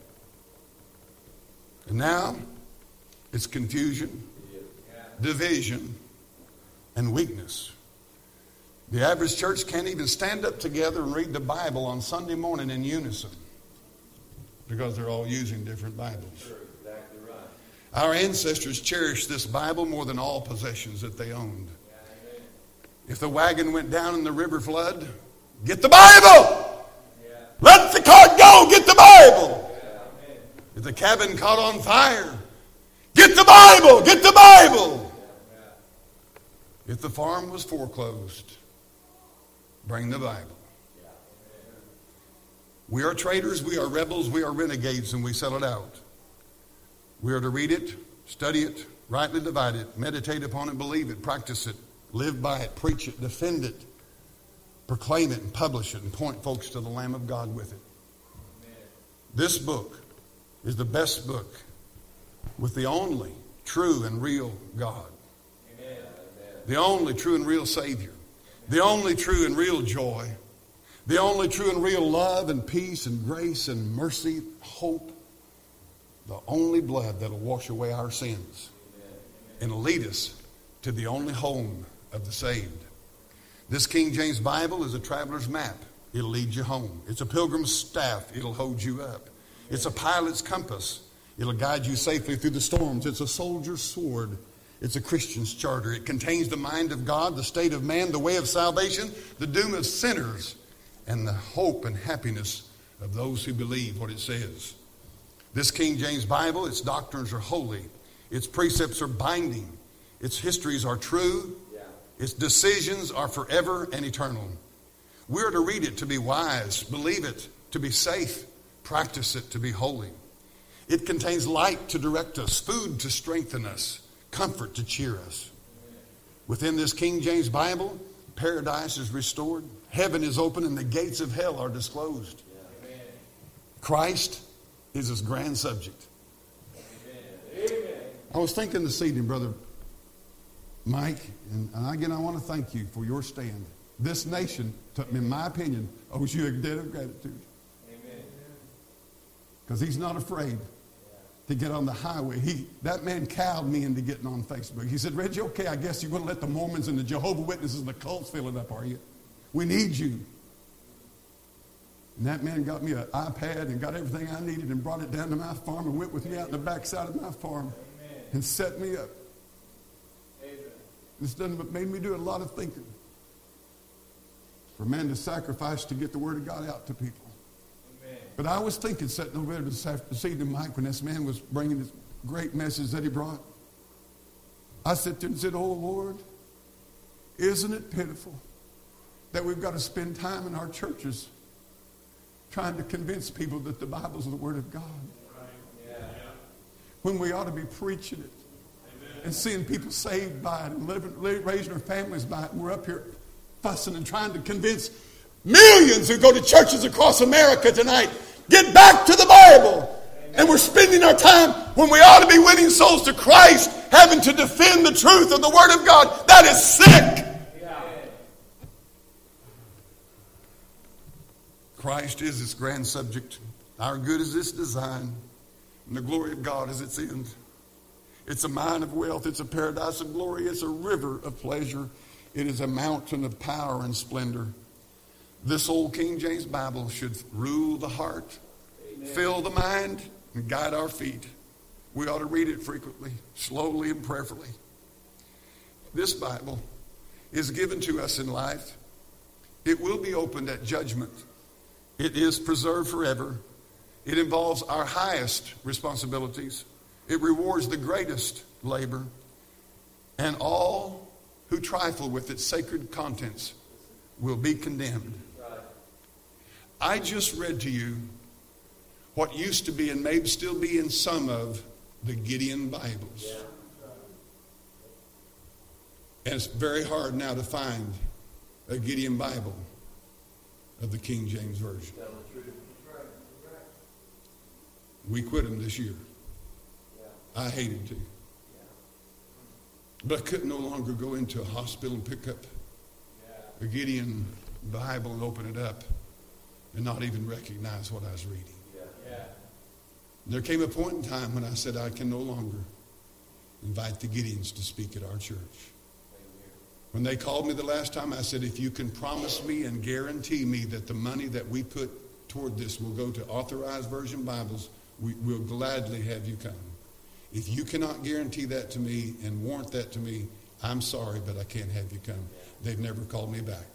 And now, it's confusion, division, and weakness. The average church can't even stand up together and read the Bible on Sunday morning in unison because they're all using different Bibles. Exactly right. Our ancestors cherished this Bible more than all possessions that they owned. If the wagon went down in the river flood, get the Bible! Let the cart go, get the Bible! If the cabin caught on fire, get the Bible, get the Bible! If the farm was foreclosed, bring the Bible. We are traitors, we are rebels, we are renegades, and we sell it out. We are to read it, study it, rightly divide it, meditate upon it, believe it, practice it, live by it, preach it, defend it, proclaim it, and publish it, and point folks to the Lamb of God with it. This book is the best book with the only true and real God. The only true and real Savior. The only true and real joy. The only true and real love and peace and grace and mercy, hope. The only blood that will wash away our sins and lead us to the only home of the saved. This King James Bible is a traveler's map. It'll lead you home. It's a pilgrim's staff. It'll hold you up. It's a pilot's compass. It'll guide you safely through the storms. It's a soldier's sword. It's a Christian's charter. It contains the mind of God, the state of man, the way of salvation, the doom of sinners, and the hope and happiness of those who believe what it says. This King James Bible, its doctrines are holy. Its precepts are binding. Its histories are true. Its decisions are forever and eternal. We are to read it to be wise, believe it to be safe, practice it to be holy. It contains light to direct us, food to strengthen us, comfort to cheer us. Within this King James Bible, paradise is restored, heaven is open, and the gates of hell are disclosed. Christ is his grand subject. I was thinking this evening, Brother Mike, and again, I want to thank you for your stand. This nation, in my opinion, owes you a debt of gratitude. Because he's not afraid to get on the highway. He, that man cowed me into getting on Facebook. He said, Reggie, okay, I guess you're going to let the Mormons and the Jehovah Witnesses and the cults fill it up, are you? We need you. And that man got me an iPad and got everything I needed and brought it down to my farm and went with me out in the backside of my farm and set me up. This done made me do a lot of thinking. For a man to sacrifice to get the word of God out to people. Amen. But I was thinking, sitting over there this evening, Mike, when this man was bringing this great message that he brought, I sat there and said, oh, Lord, isn't it pitiful that we've got to spend time in our churches trying to convince people that the Bible is the Word of God? Right. Yeah. When we ought to be preaching it. And seeing people saved by it and living, raising their families by it. And we're up here fussing and trying to convince millions who go to churches across America tonight, get back to the Bible. Amen. And we're spending our time when we ought to be winning souls to Christ, having to defend the truth of the Word of God. That is sick. Yeah. Christ is its grand subject. Our good is its design. And the glory of God is its end. It's a mine of wealth. It's a paradise of glory. It's a river of pleasure. It is a mountain of power and splendor. This old King James Bible should rule the heart, Amen. Fill the mind, and guide our feet. We ought to read it frequently, slowly and prayerfully. This Bible is given to us in life. It will be opened at judgment. It is preserved forever. It involves our highest responsibilities. It rewards the greatest labor, and all who trifle with its sacred contents will be condemned. I just read to you what used to be and may still be in some of the Gideon Bibles. And it's very hard now to find a Gideon Bible of the King James Version. We quit them this year. I hated to. But I could no longer go into a hospital and pick up a Gideon Bible and open it up and not even recognize what I was reading. There came a point in time when I said I can no longer invite the Gideons to speak at our church. When they called me the last time, I said, if you can promise me and guarantee me that the money that we put toward this will go to authorized version Bibles, we will gladly have you come. If you cannot guarantee that to me and warrant that to me, I'm sorry, but I can't have you come. They've never called me back.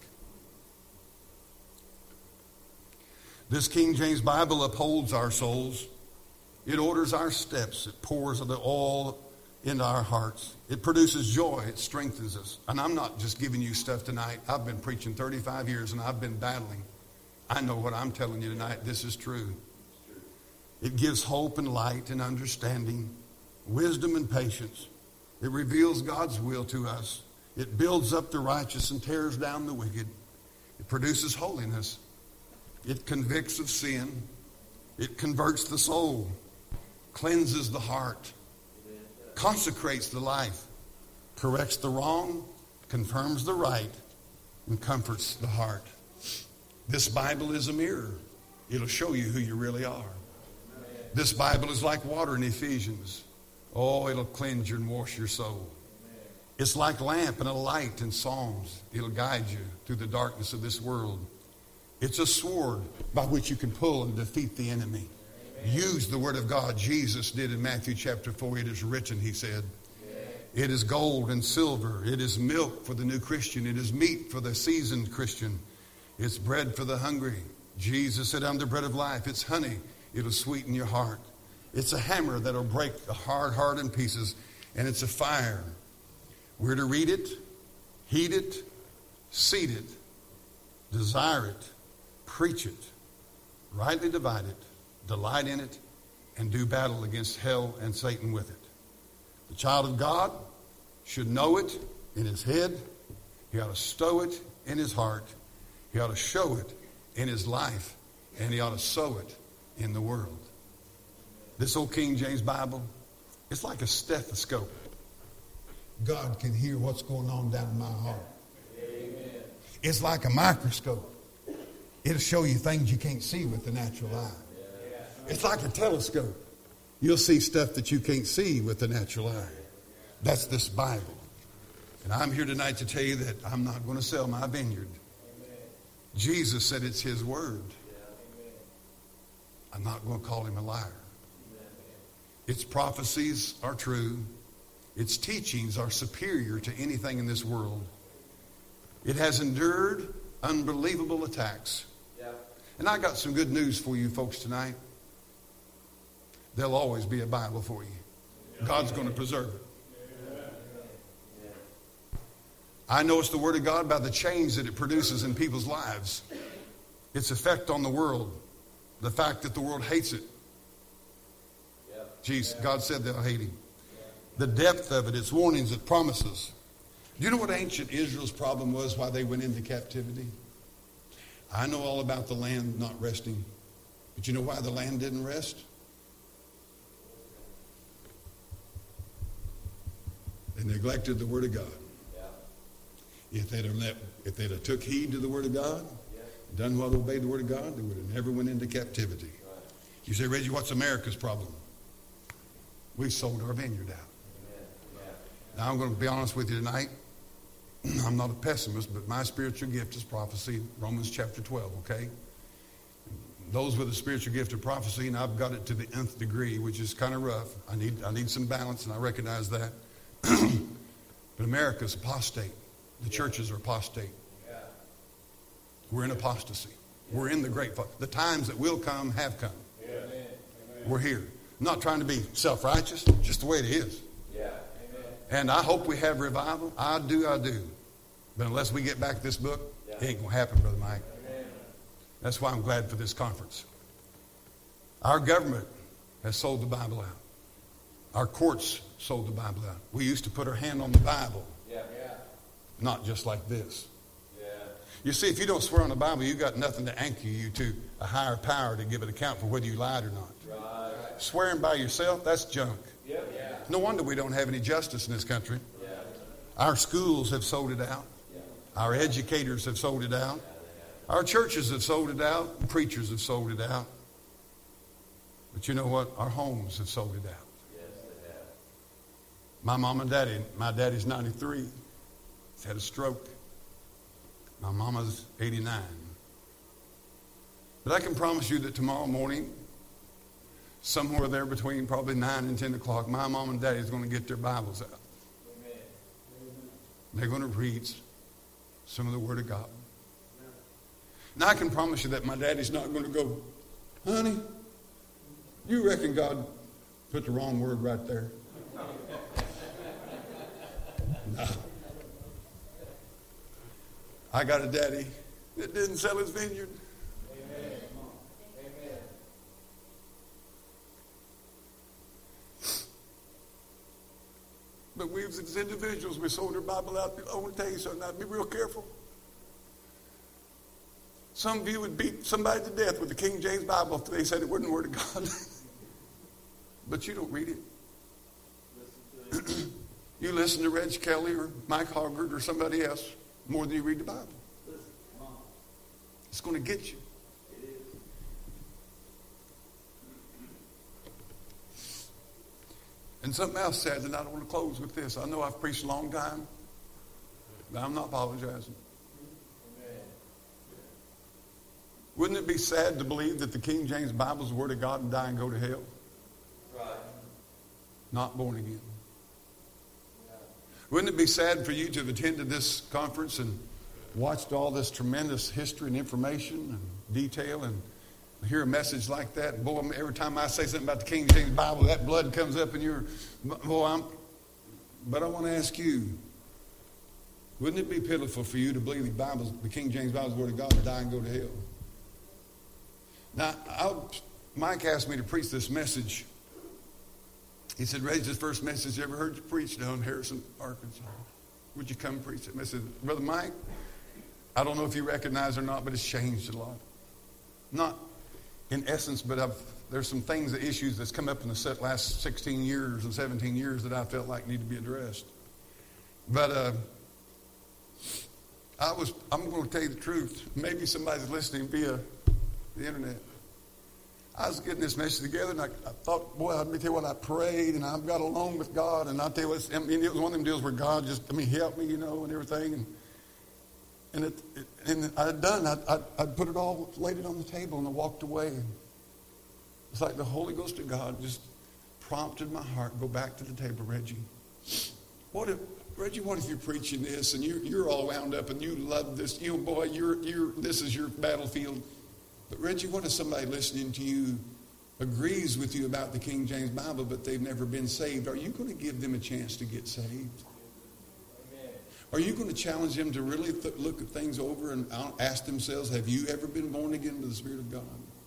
This King James Bible upholds our souls. It orders our steps. It pours the oil into our hearts. It produces joy. It strengthens us. And I'm not just giving you stuff tonight. I've been preaching thirty-five years and I've been battling. I know what I'm telling you tonight. This is true. It gives hope and light and understanding, wisdom and patience. It reveals God's will to us. It builds up the righteous and tears down the wicked. It produces holiness. It convicts of sin. It converts the soul, cleanses the heart, consecrates the life, corrects the wrong, confirms the right, and comforts the heart. This Bible is a mirror. It'll show you who you really are. This Bible is like water in Ephesians. Oh, it'll cleanse you and wash your soul. It's like a lamp and a light in Psalms. It'll guide you through the darkness of this world. It's a sword by which you can pull and defeat the enemy. Amen. Use the word of God. Jesus did in Matthew chapter four. It is written, he said. Amen. It is gold and silver. It is milk for the new Christian. It is meat for the seasoned Christian. It's bread for the hungry. Jesus said, I'm the bread of life. It's honey. It'll sweeten your heart. It's a hammer that'll break a hard heart in pieces. And it's a fire. We're to read it, heed it, seed it, desire it, preach it, rightly divide it, delight in it, and do battle against hell and Satan with it. The child of God should know it in his head. He ought to stow it in his heart. He ought to show it in his life. And he ought to sow it in the world. This old King James Bible, it's like a stethoscope. God can hear what's going on down in my heart. Amen. It's like a microscope. It'll show you things you can't see with the natural eye. It's like a telescope. You'll see stuff that you can't see with the natural eye. That's this Bible. And I'm here tonight to tell you that I'm not going to sell my vineyard. Jesus said it's his word. I'm not going to call him a liar. Its prophecies are true. Its teachings are superior to anything in this world. It has endured unbelievable attacks. Yep. And I got some good news for you folks tonight. There'll always be a Bible for you. God's going to preserve it. I know it's the Word of God by the change that it produces in people's lives. Its effect on the world. The fact that the world hates it. Jeez, God said they'll hate him. The depth of it, its warnings, its promises. Do you know what ancient Israel's problem was why they went into captivity? I know all about the land not resting. But you know why the land didn't rest? They neglected the Word of God. If they'd have, let, if they'd have took heed to the Word of God, done what obeyed the Word of God, they would have never went into captivity. You say, Reggie, what's America's problem? We sold our vineyard out. Now, I'm going to be honest with you tonight. I'm not a pessimist, but my spiritual gift is prophecy, Romans chapter twelve, okay? Those with a spiritual gift of prophecy, and I've got it to the nth degree, which is kind of rough. I need, I need some balance, and I recognize that. But America's apostate. The churches are apostate. We're in apostasy. We're in the great, the times that will come have come. We're here. I'm not trying to be self-righteous, just the way it is. And I hope we have revival. I do, I do. But unless we get back this book, it ain't going to happen, Brother Mike. That's why I'm glad for this conference. Our government has sold the Bible out. Our courts sold the Bible out. We used to put our hand on the Bible. Yeah. Not just like this. Yeah. You see, if you don't swear on the Bible, you've got nothing to anchor you to a higher power to give an account for whether you lied or not. Right. Swearing by yourself, that's junk. Yep. Yeah. No wonder we don't have any justice in this country. Yeah. Our schools have sold it out. Yeah. Our educators have sold it out. Our churches have sold it out. Preachers have sold it out. But you know what? Our homes have sold it out. Yes, they have. My mom and daddy, my daddy's ninety-three. He's had a stroke. My mama's eighty-nine. But I can promise you that tomorrow morning, somewhere there between probably nine and ten o'clock, my mom and daddy is going to get their Bibles out. Amen. They're going to read some of the Word of God. Now I can promise you that my daddy's not going to go, honey, you reckon God put the wrong word right there? No. I got a daddy that didn't sell his vineyard. Amen. Amen. But we as individuals, we sold our Bible out. I want to tell you something. I'd be real careful. Some of you would beat somebody to death with the King James Bible if they said it wasn't the Word of God. But you don't read it. Listen you listen to Reg Kelly or Mike Hoggard or somebody else more than you read the Bible. It's going to get you. And something else said, and I don't want to close with this. I know I've preached a long time, but I'm not apologizing. Wouldn't it be sad to believe that the King James Bible is the Word of God and die and go to hell? Right. Not born again. Wouldn't it be sad for you to have attended this conference and watched all this tremendous history and information and detail and hear a message like that? Boy, every time I say something about the King James Bible, that blood comes up in your... Boy, I'm... But I want to ask you, wouldn't it be pitiful for you to believe the Bible, the King James Bible is the Word of God and die and go to hell? Now, I'll, Mike asked me to preach this message. He said, Reggie, this first message I ever heard you preach down in Harrison, Arkansas. Would you come preach it? I said, Brother Mike, I don't know if you recognize it or not, but it's changed a lot. Not in essence, but I've, there's some things, the issues that's come up in the last sixteen years and seventeen years that I felt like need to be addressed. But uh, I was, I'm going to tell you the truth. Maybe somebody's listening via the internet. I was getting this message together, and I, I thought, boy, let me tell you what, I prayed, and I got along with God, and I'll tell you what, I mean, it was one of them deals where God just, I mean, helped me, you know, and everything, and and it, it and I had done, I I I put it all, laid it on the table, and I walked away, and it's like the Holy Ghost of God just prompted my heart, go back to the table, Reggie. What if, Reggie, what if you're preaching this, and you're you're all wound up, and you love this, you know, boy, you're you're this is your battlefield. But Reggie, what if somebody listening to you agrees with you about the King James Bible, but they've never been saved? Are you going to give them a chance to get saved? Amen. Are you going to challenge them to really th- look at things over and ask themselves, have you ever been born again to the Spirit of God?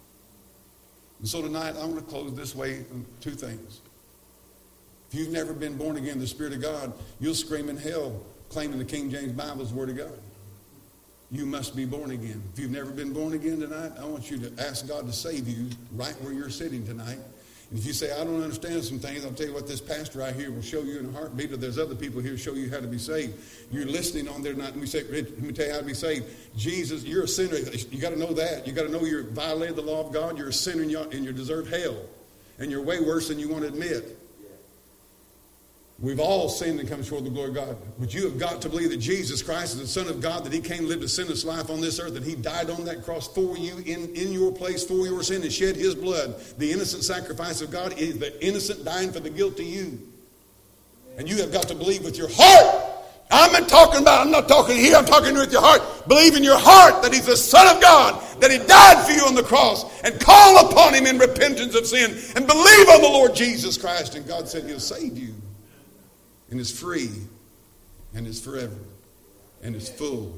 And so tonight, I want to close this way, two things. If you've never been born again to the Spirit of God, you'll scream in hell claiming the King James Bible is the Word of God. You must be born again. If you've never been born again tonight, I want you to ask God to save you right where you're sitting tonight. And if you say, I don't understand some things, I'll tell you what, this pastor right here will show you in a heartbeat, or there's other people here who show you how to be saved. You're listening on there tonight. Let me, say, let me tell you how to be saved. Jesus, you're a sinner. You got to know that. You got to know you're violated the law of God. You're a sinner and you, and you deserve hell. And you're way worse than you want to admit. We've all sinned and come short of the glory of God. But you have got to believe that Jesus Christ is the Son of God, that He came and lived a sinless life on this earth, that He died on that cross for you in, in your place for your sin and shed His blood. The innocent sacrifice of God is the innocent dying for the guilty you. And you have got to believe with your heart. I'm not talking about, I'm not talking here, I'm talking with your heart. Believe in your heart that He's the Son of God, that He died for you on the cross, and call upon Him in repentance of sin, and believe on the Lord Jesus Christ. And God said He'll save you. And it's free, and it's forever, and it's full.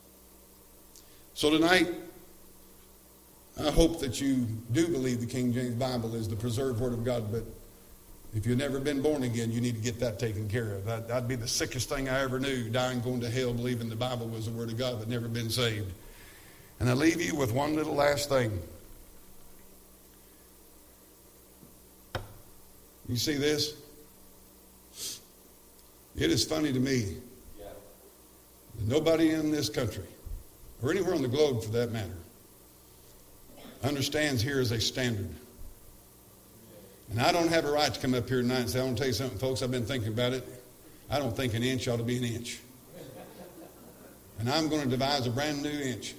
So tonight, I hope that you do believe the King James Bible is the preserved Word of God, but if you've never been born again, you need to get that taken care of. That, that'd be the sickest thing I ever knew, dying, going to hell, believing the Bible was the Word of God, but never been saved. And I leave you with one little last thing. You see this? It is funny to me that nobody in this country, or anywhere on the globe for that matter, understands here as a standard. And I don't have a right to come up here tonight and say, I want to tell you something, folks, I've been thinking about it. I don't think an inch ought to be an inch. And I'm going to devise a brand new inch.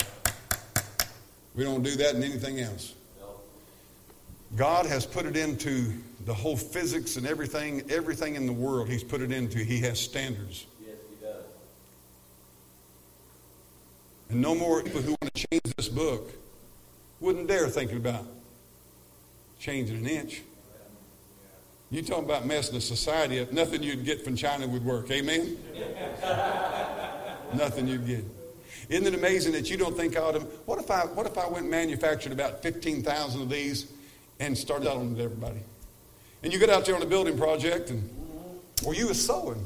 We don't do that in anything else. God has put it into the whole physics and everything, everything in the world He's put it into. He has standards. Yes, He does. And no more people who want to change this book wouldn't dare think about changing an inch. You talk about messing the society up, nothing you'd get from China would work. Amen? Nothing you'd get. Isn't it amazing that you don't think out of them? What if I what if I went and manufactured about fifteen thousand of these and started out on to everybody? And you get out there on a building project, and or you was sewing.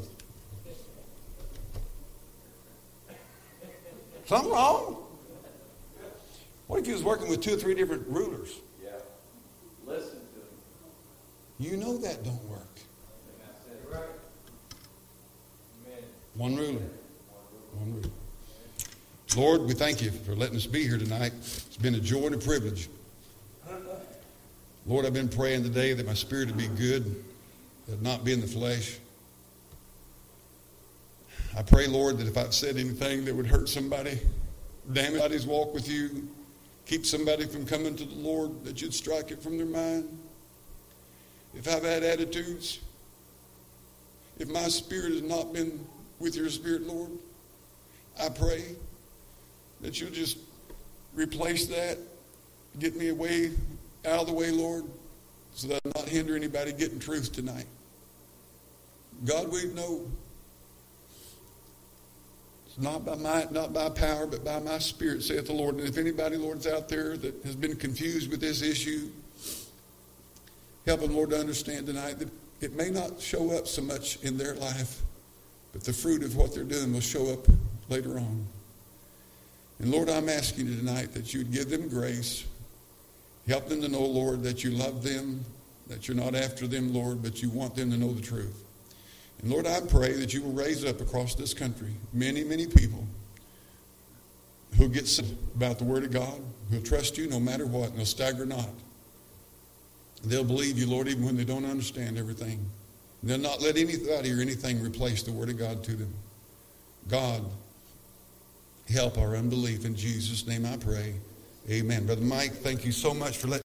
Something wrong? What if you was working with two or three different rulers? Yeah. Listen to Him. You know that don't work. Right. Amen. One ruler. One ruler. Lord, we thank You for letting us be here tonight. It's been a joy and a privilege. Lord, I've been praying today that my spirit would be good, that not be in the flesh. I pray, Lord, that if I've said anything that would hurt somebody, damage somebody's walk with you, keep somebody from coming to the Lord, that you'd strike it from their mind. If I've had attitudes, if my spirit has not been with your spirit, Lord, I pray that you'll just replace that, get me away, out of the way, Lord, so that I'll not hinder anybody getting truth tonight. God, we know it's not by might, not by power, but by my spirit, saith the Lord. And if anybody, Lord, is out there that has been confused with this issue, help them, Lord, to understand tonight that it may not show up so much in their life, but the fruit of what they're doing will show up later on. And Lord, I'm asking you tonight that you'd give them grace. Help them to know, Lord, that you love them, that you're not after them, Lord, but you want them to know the truth. And Lord, I pray that you will raise up across this country many, many people who'll get sick about the Word of God, who'll trust you no matter what, and they'll stagger not. They'll believe you, Lord, even when they don't understand everything. They'll not let anybody or anything replace the Word of God to them. God, help our unbelief. In Jesus' name I pray. Amen. Brother Mike, thank you so much for letting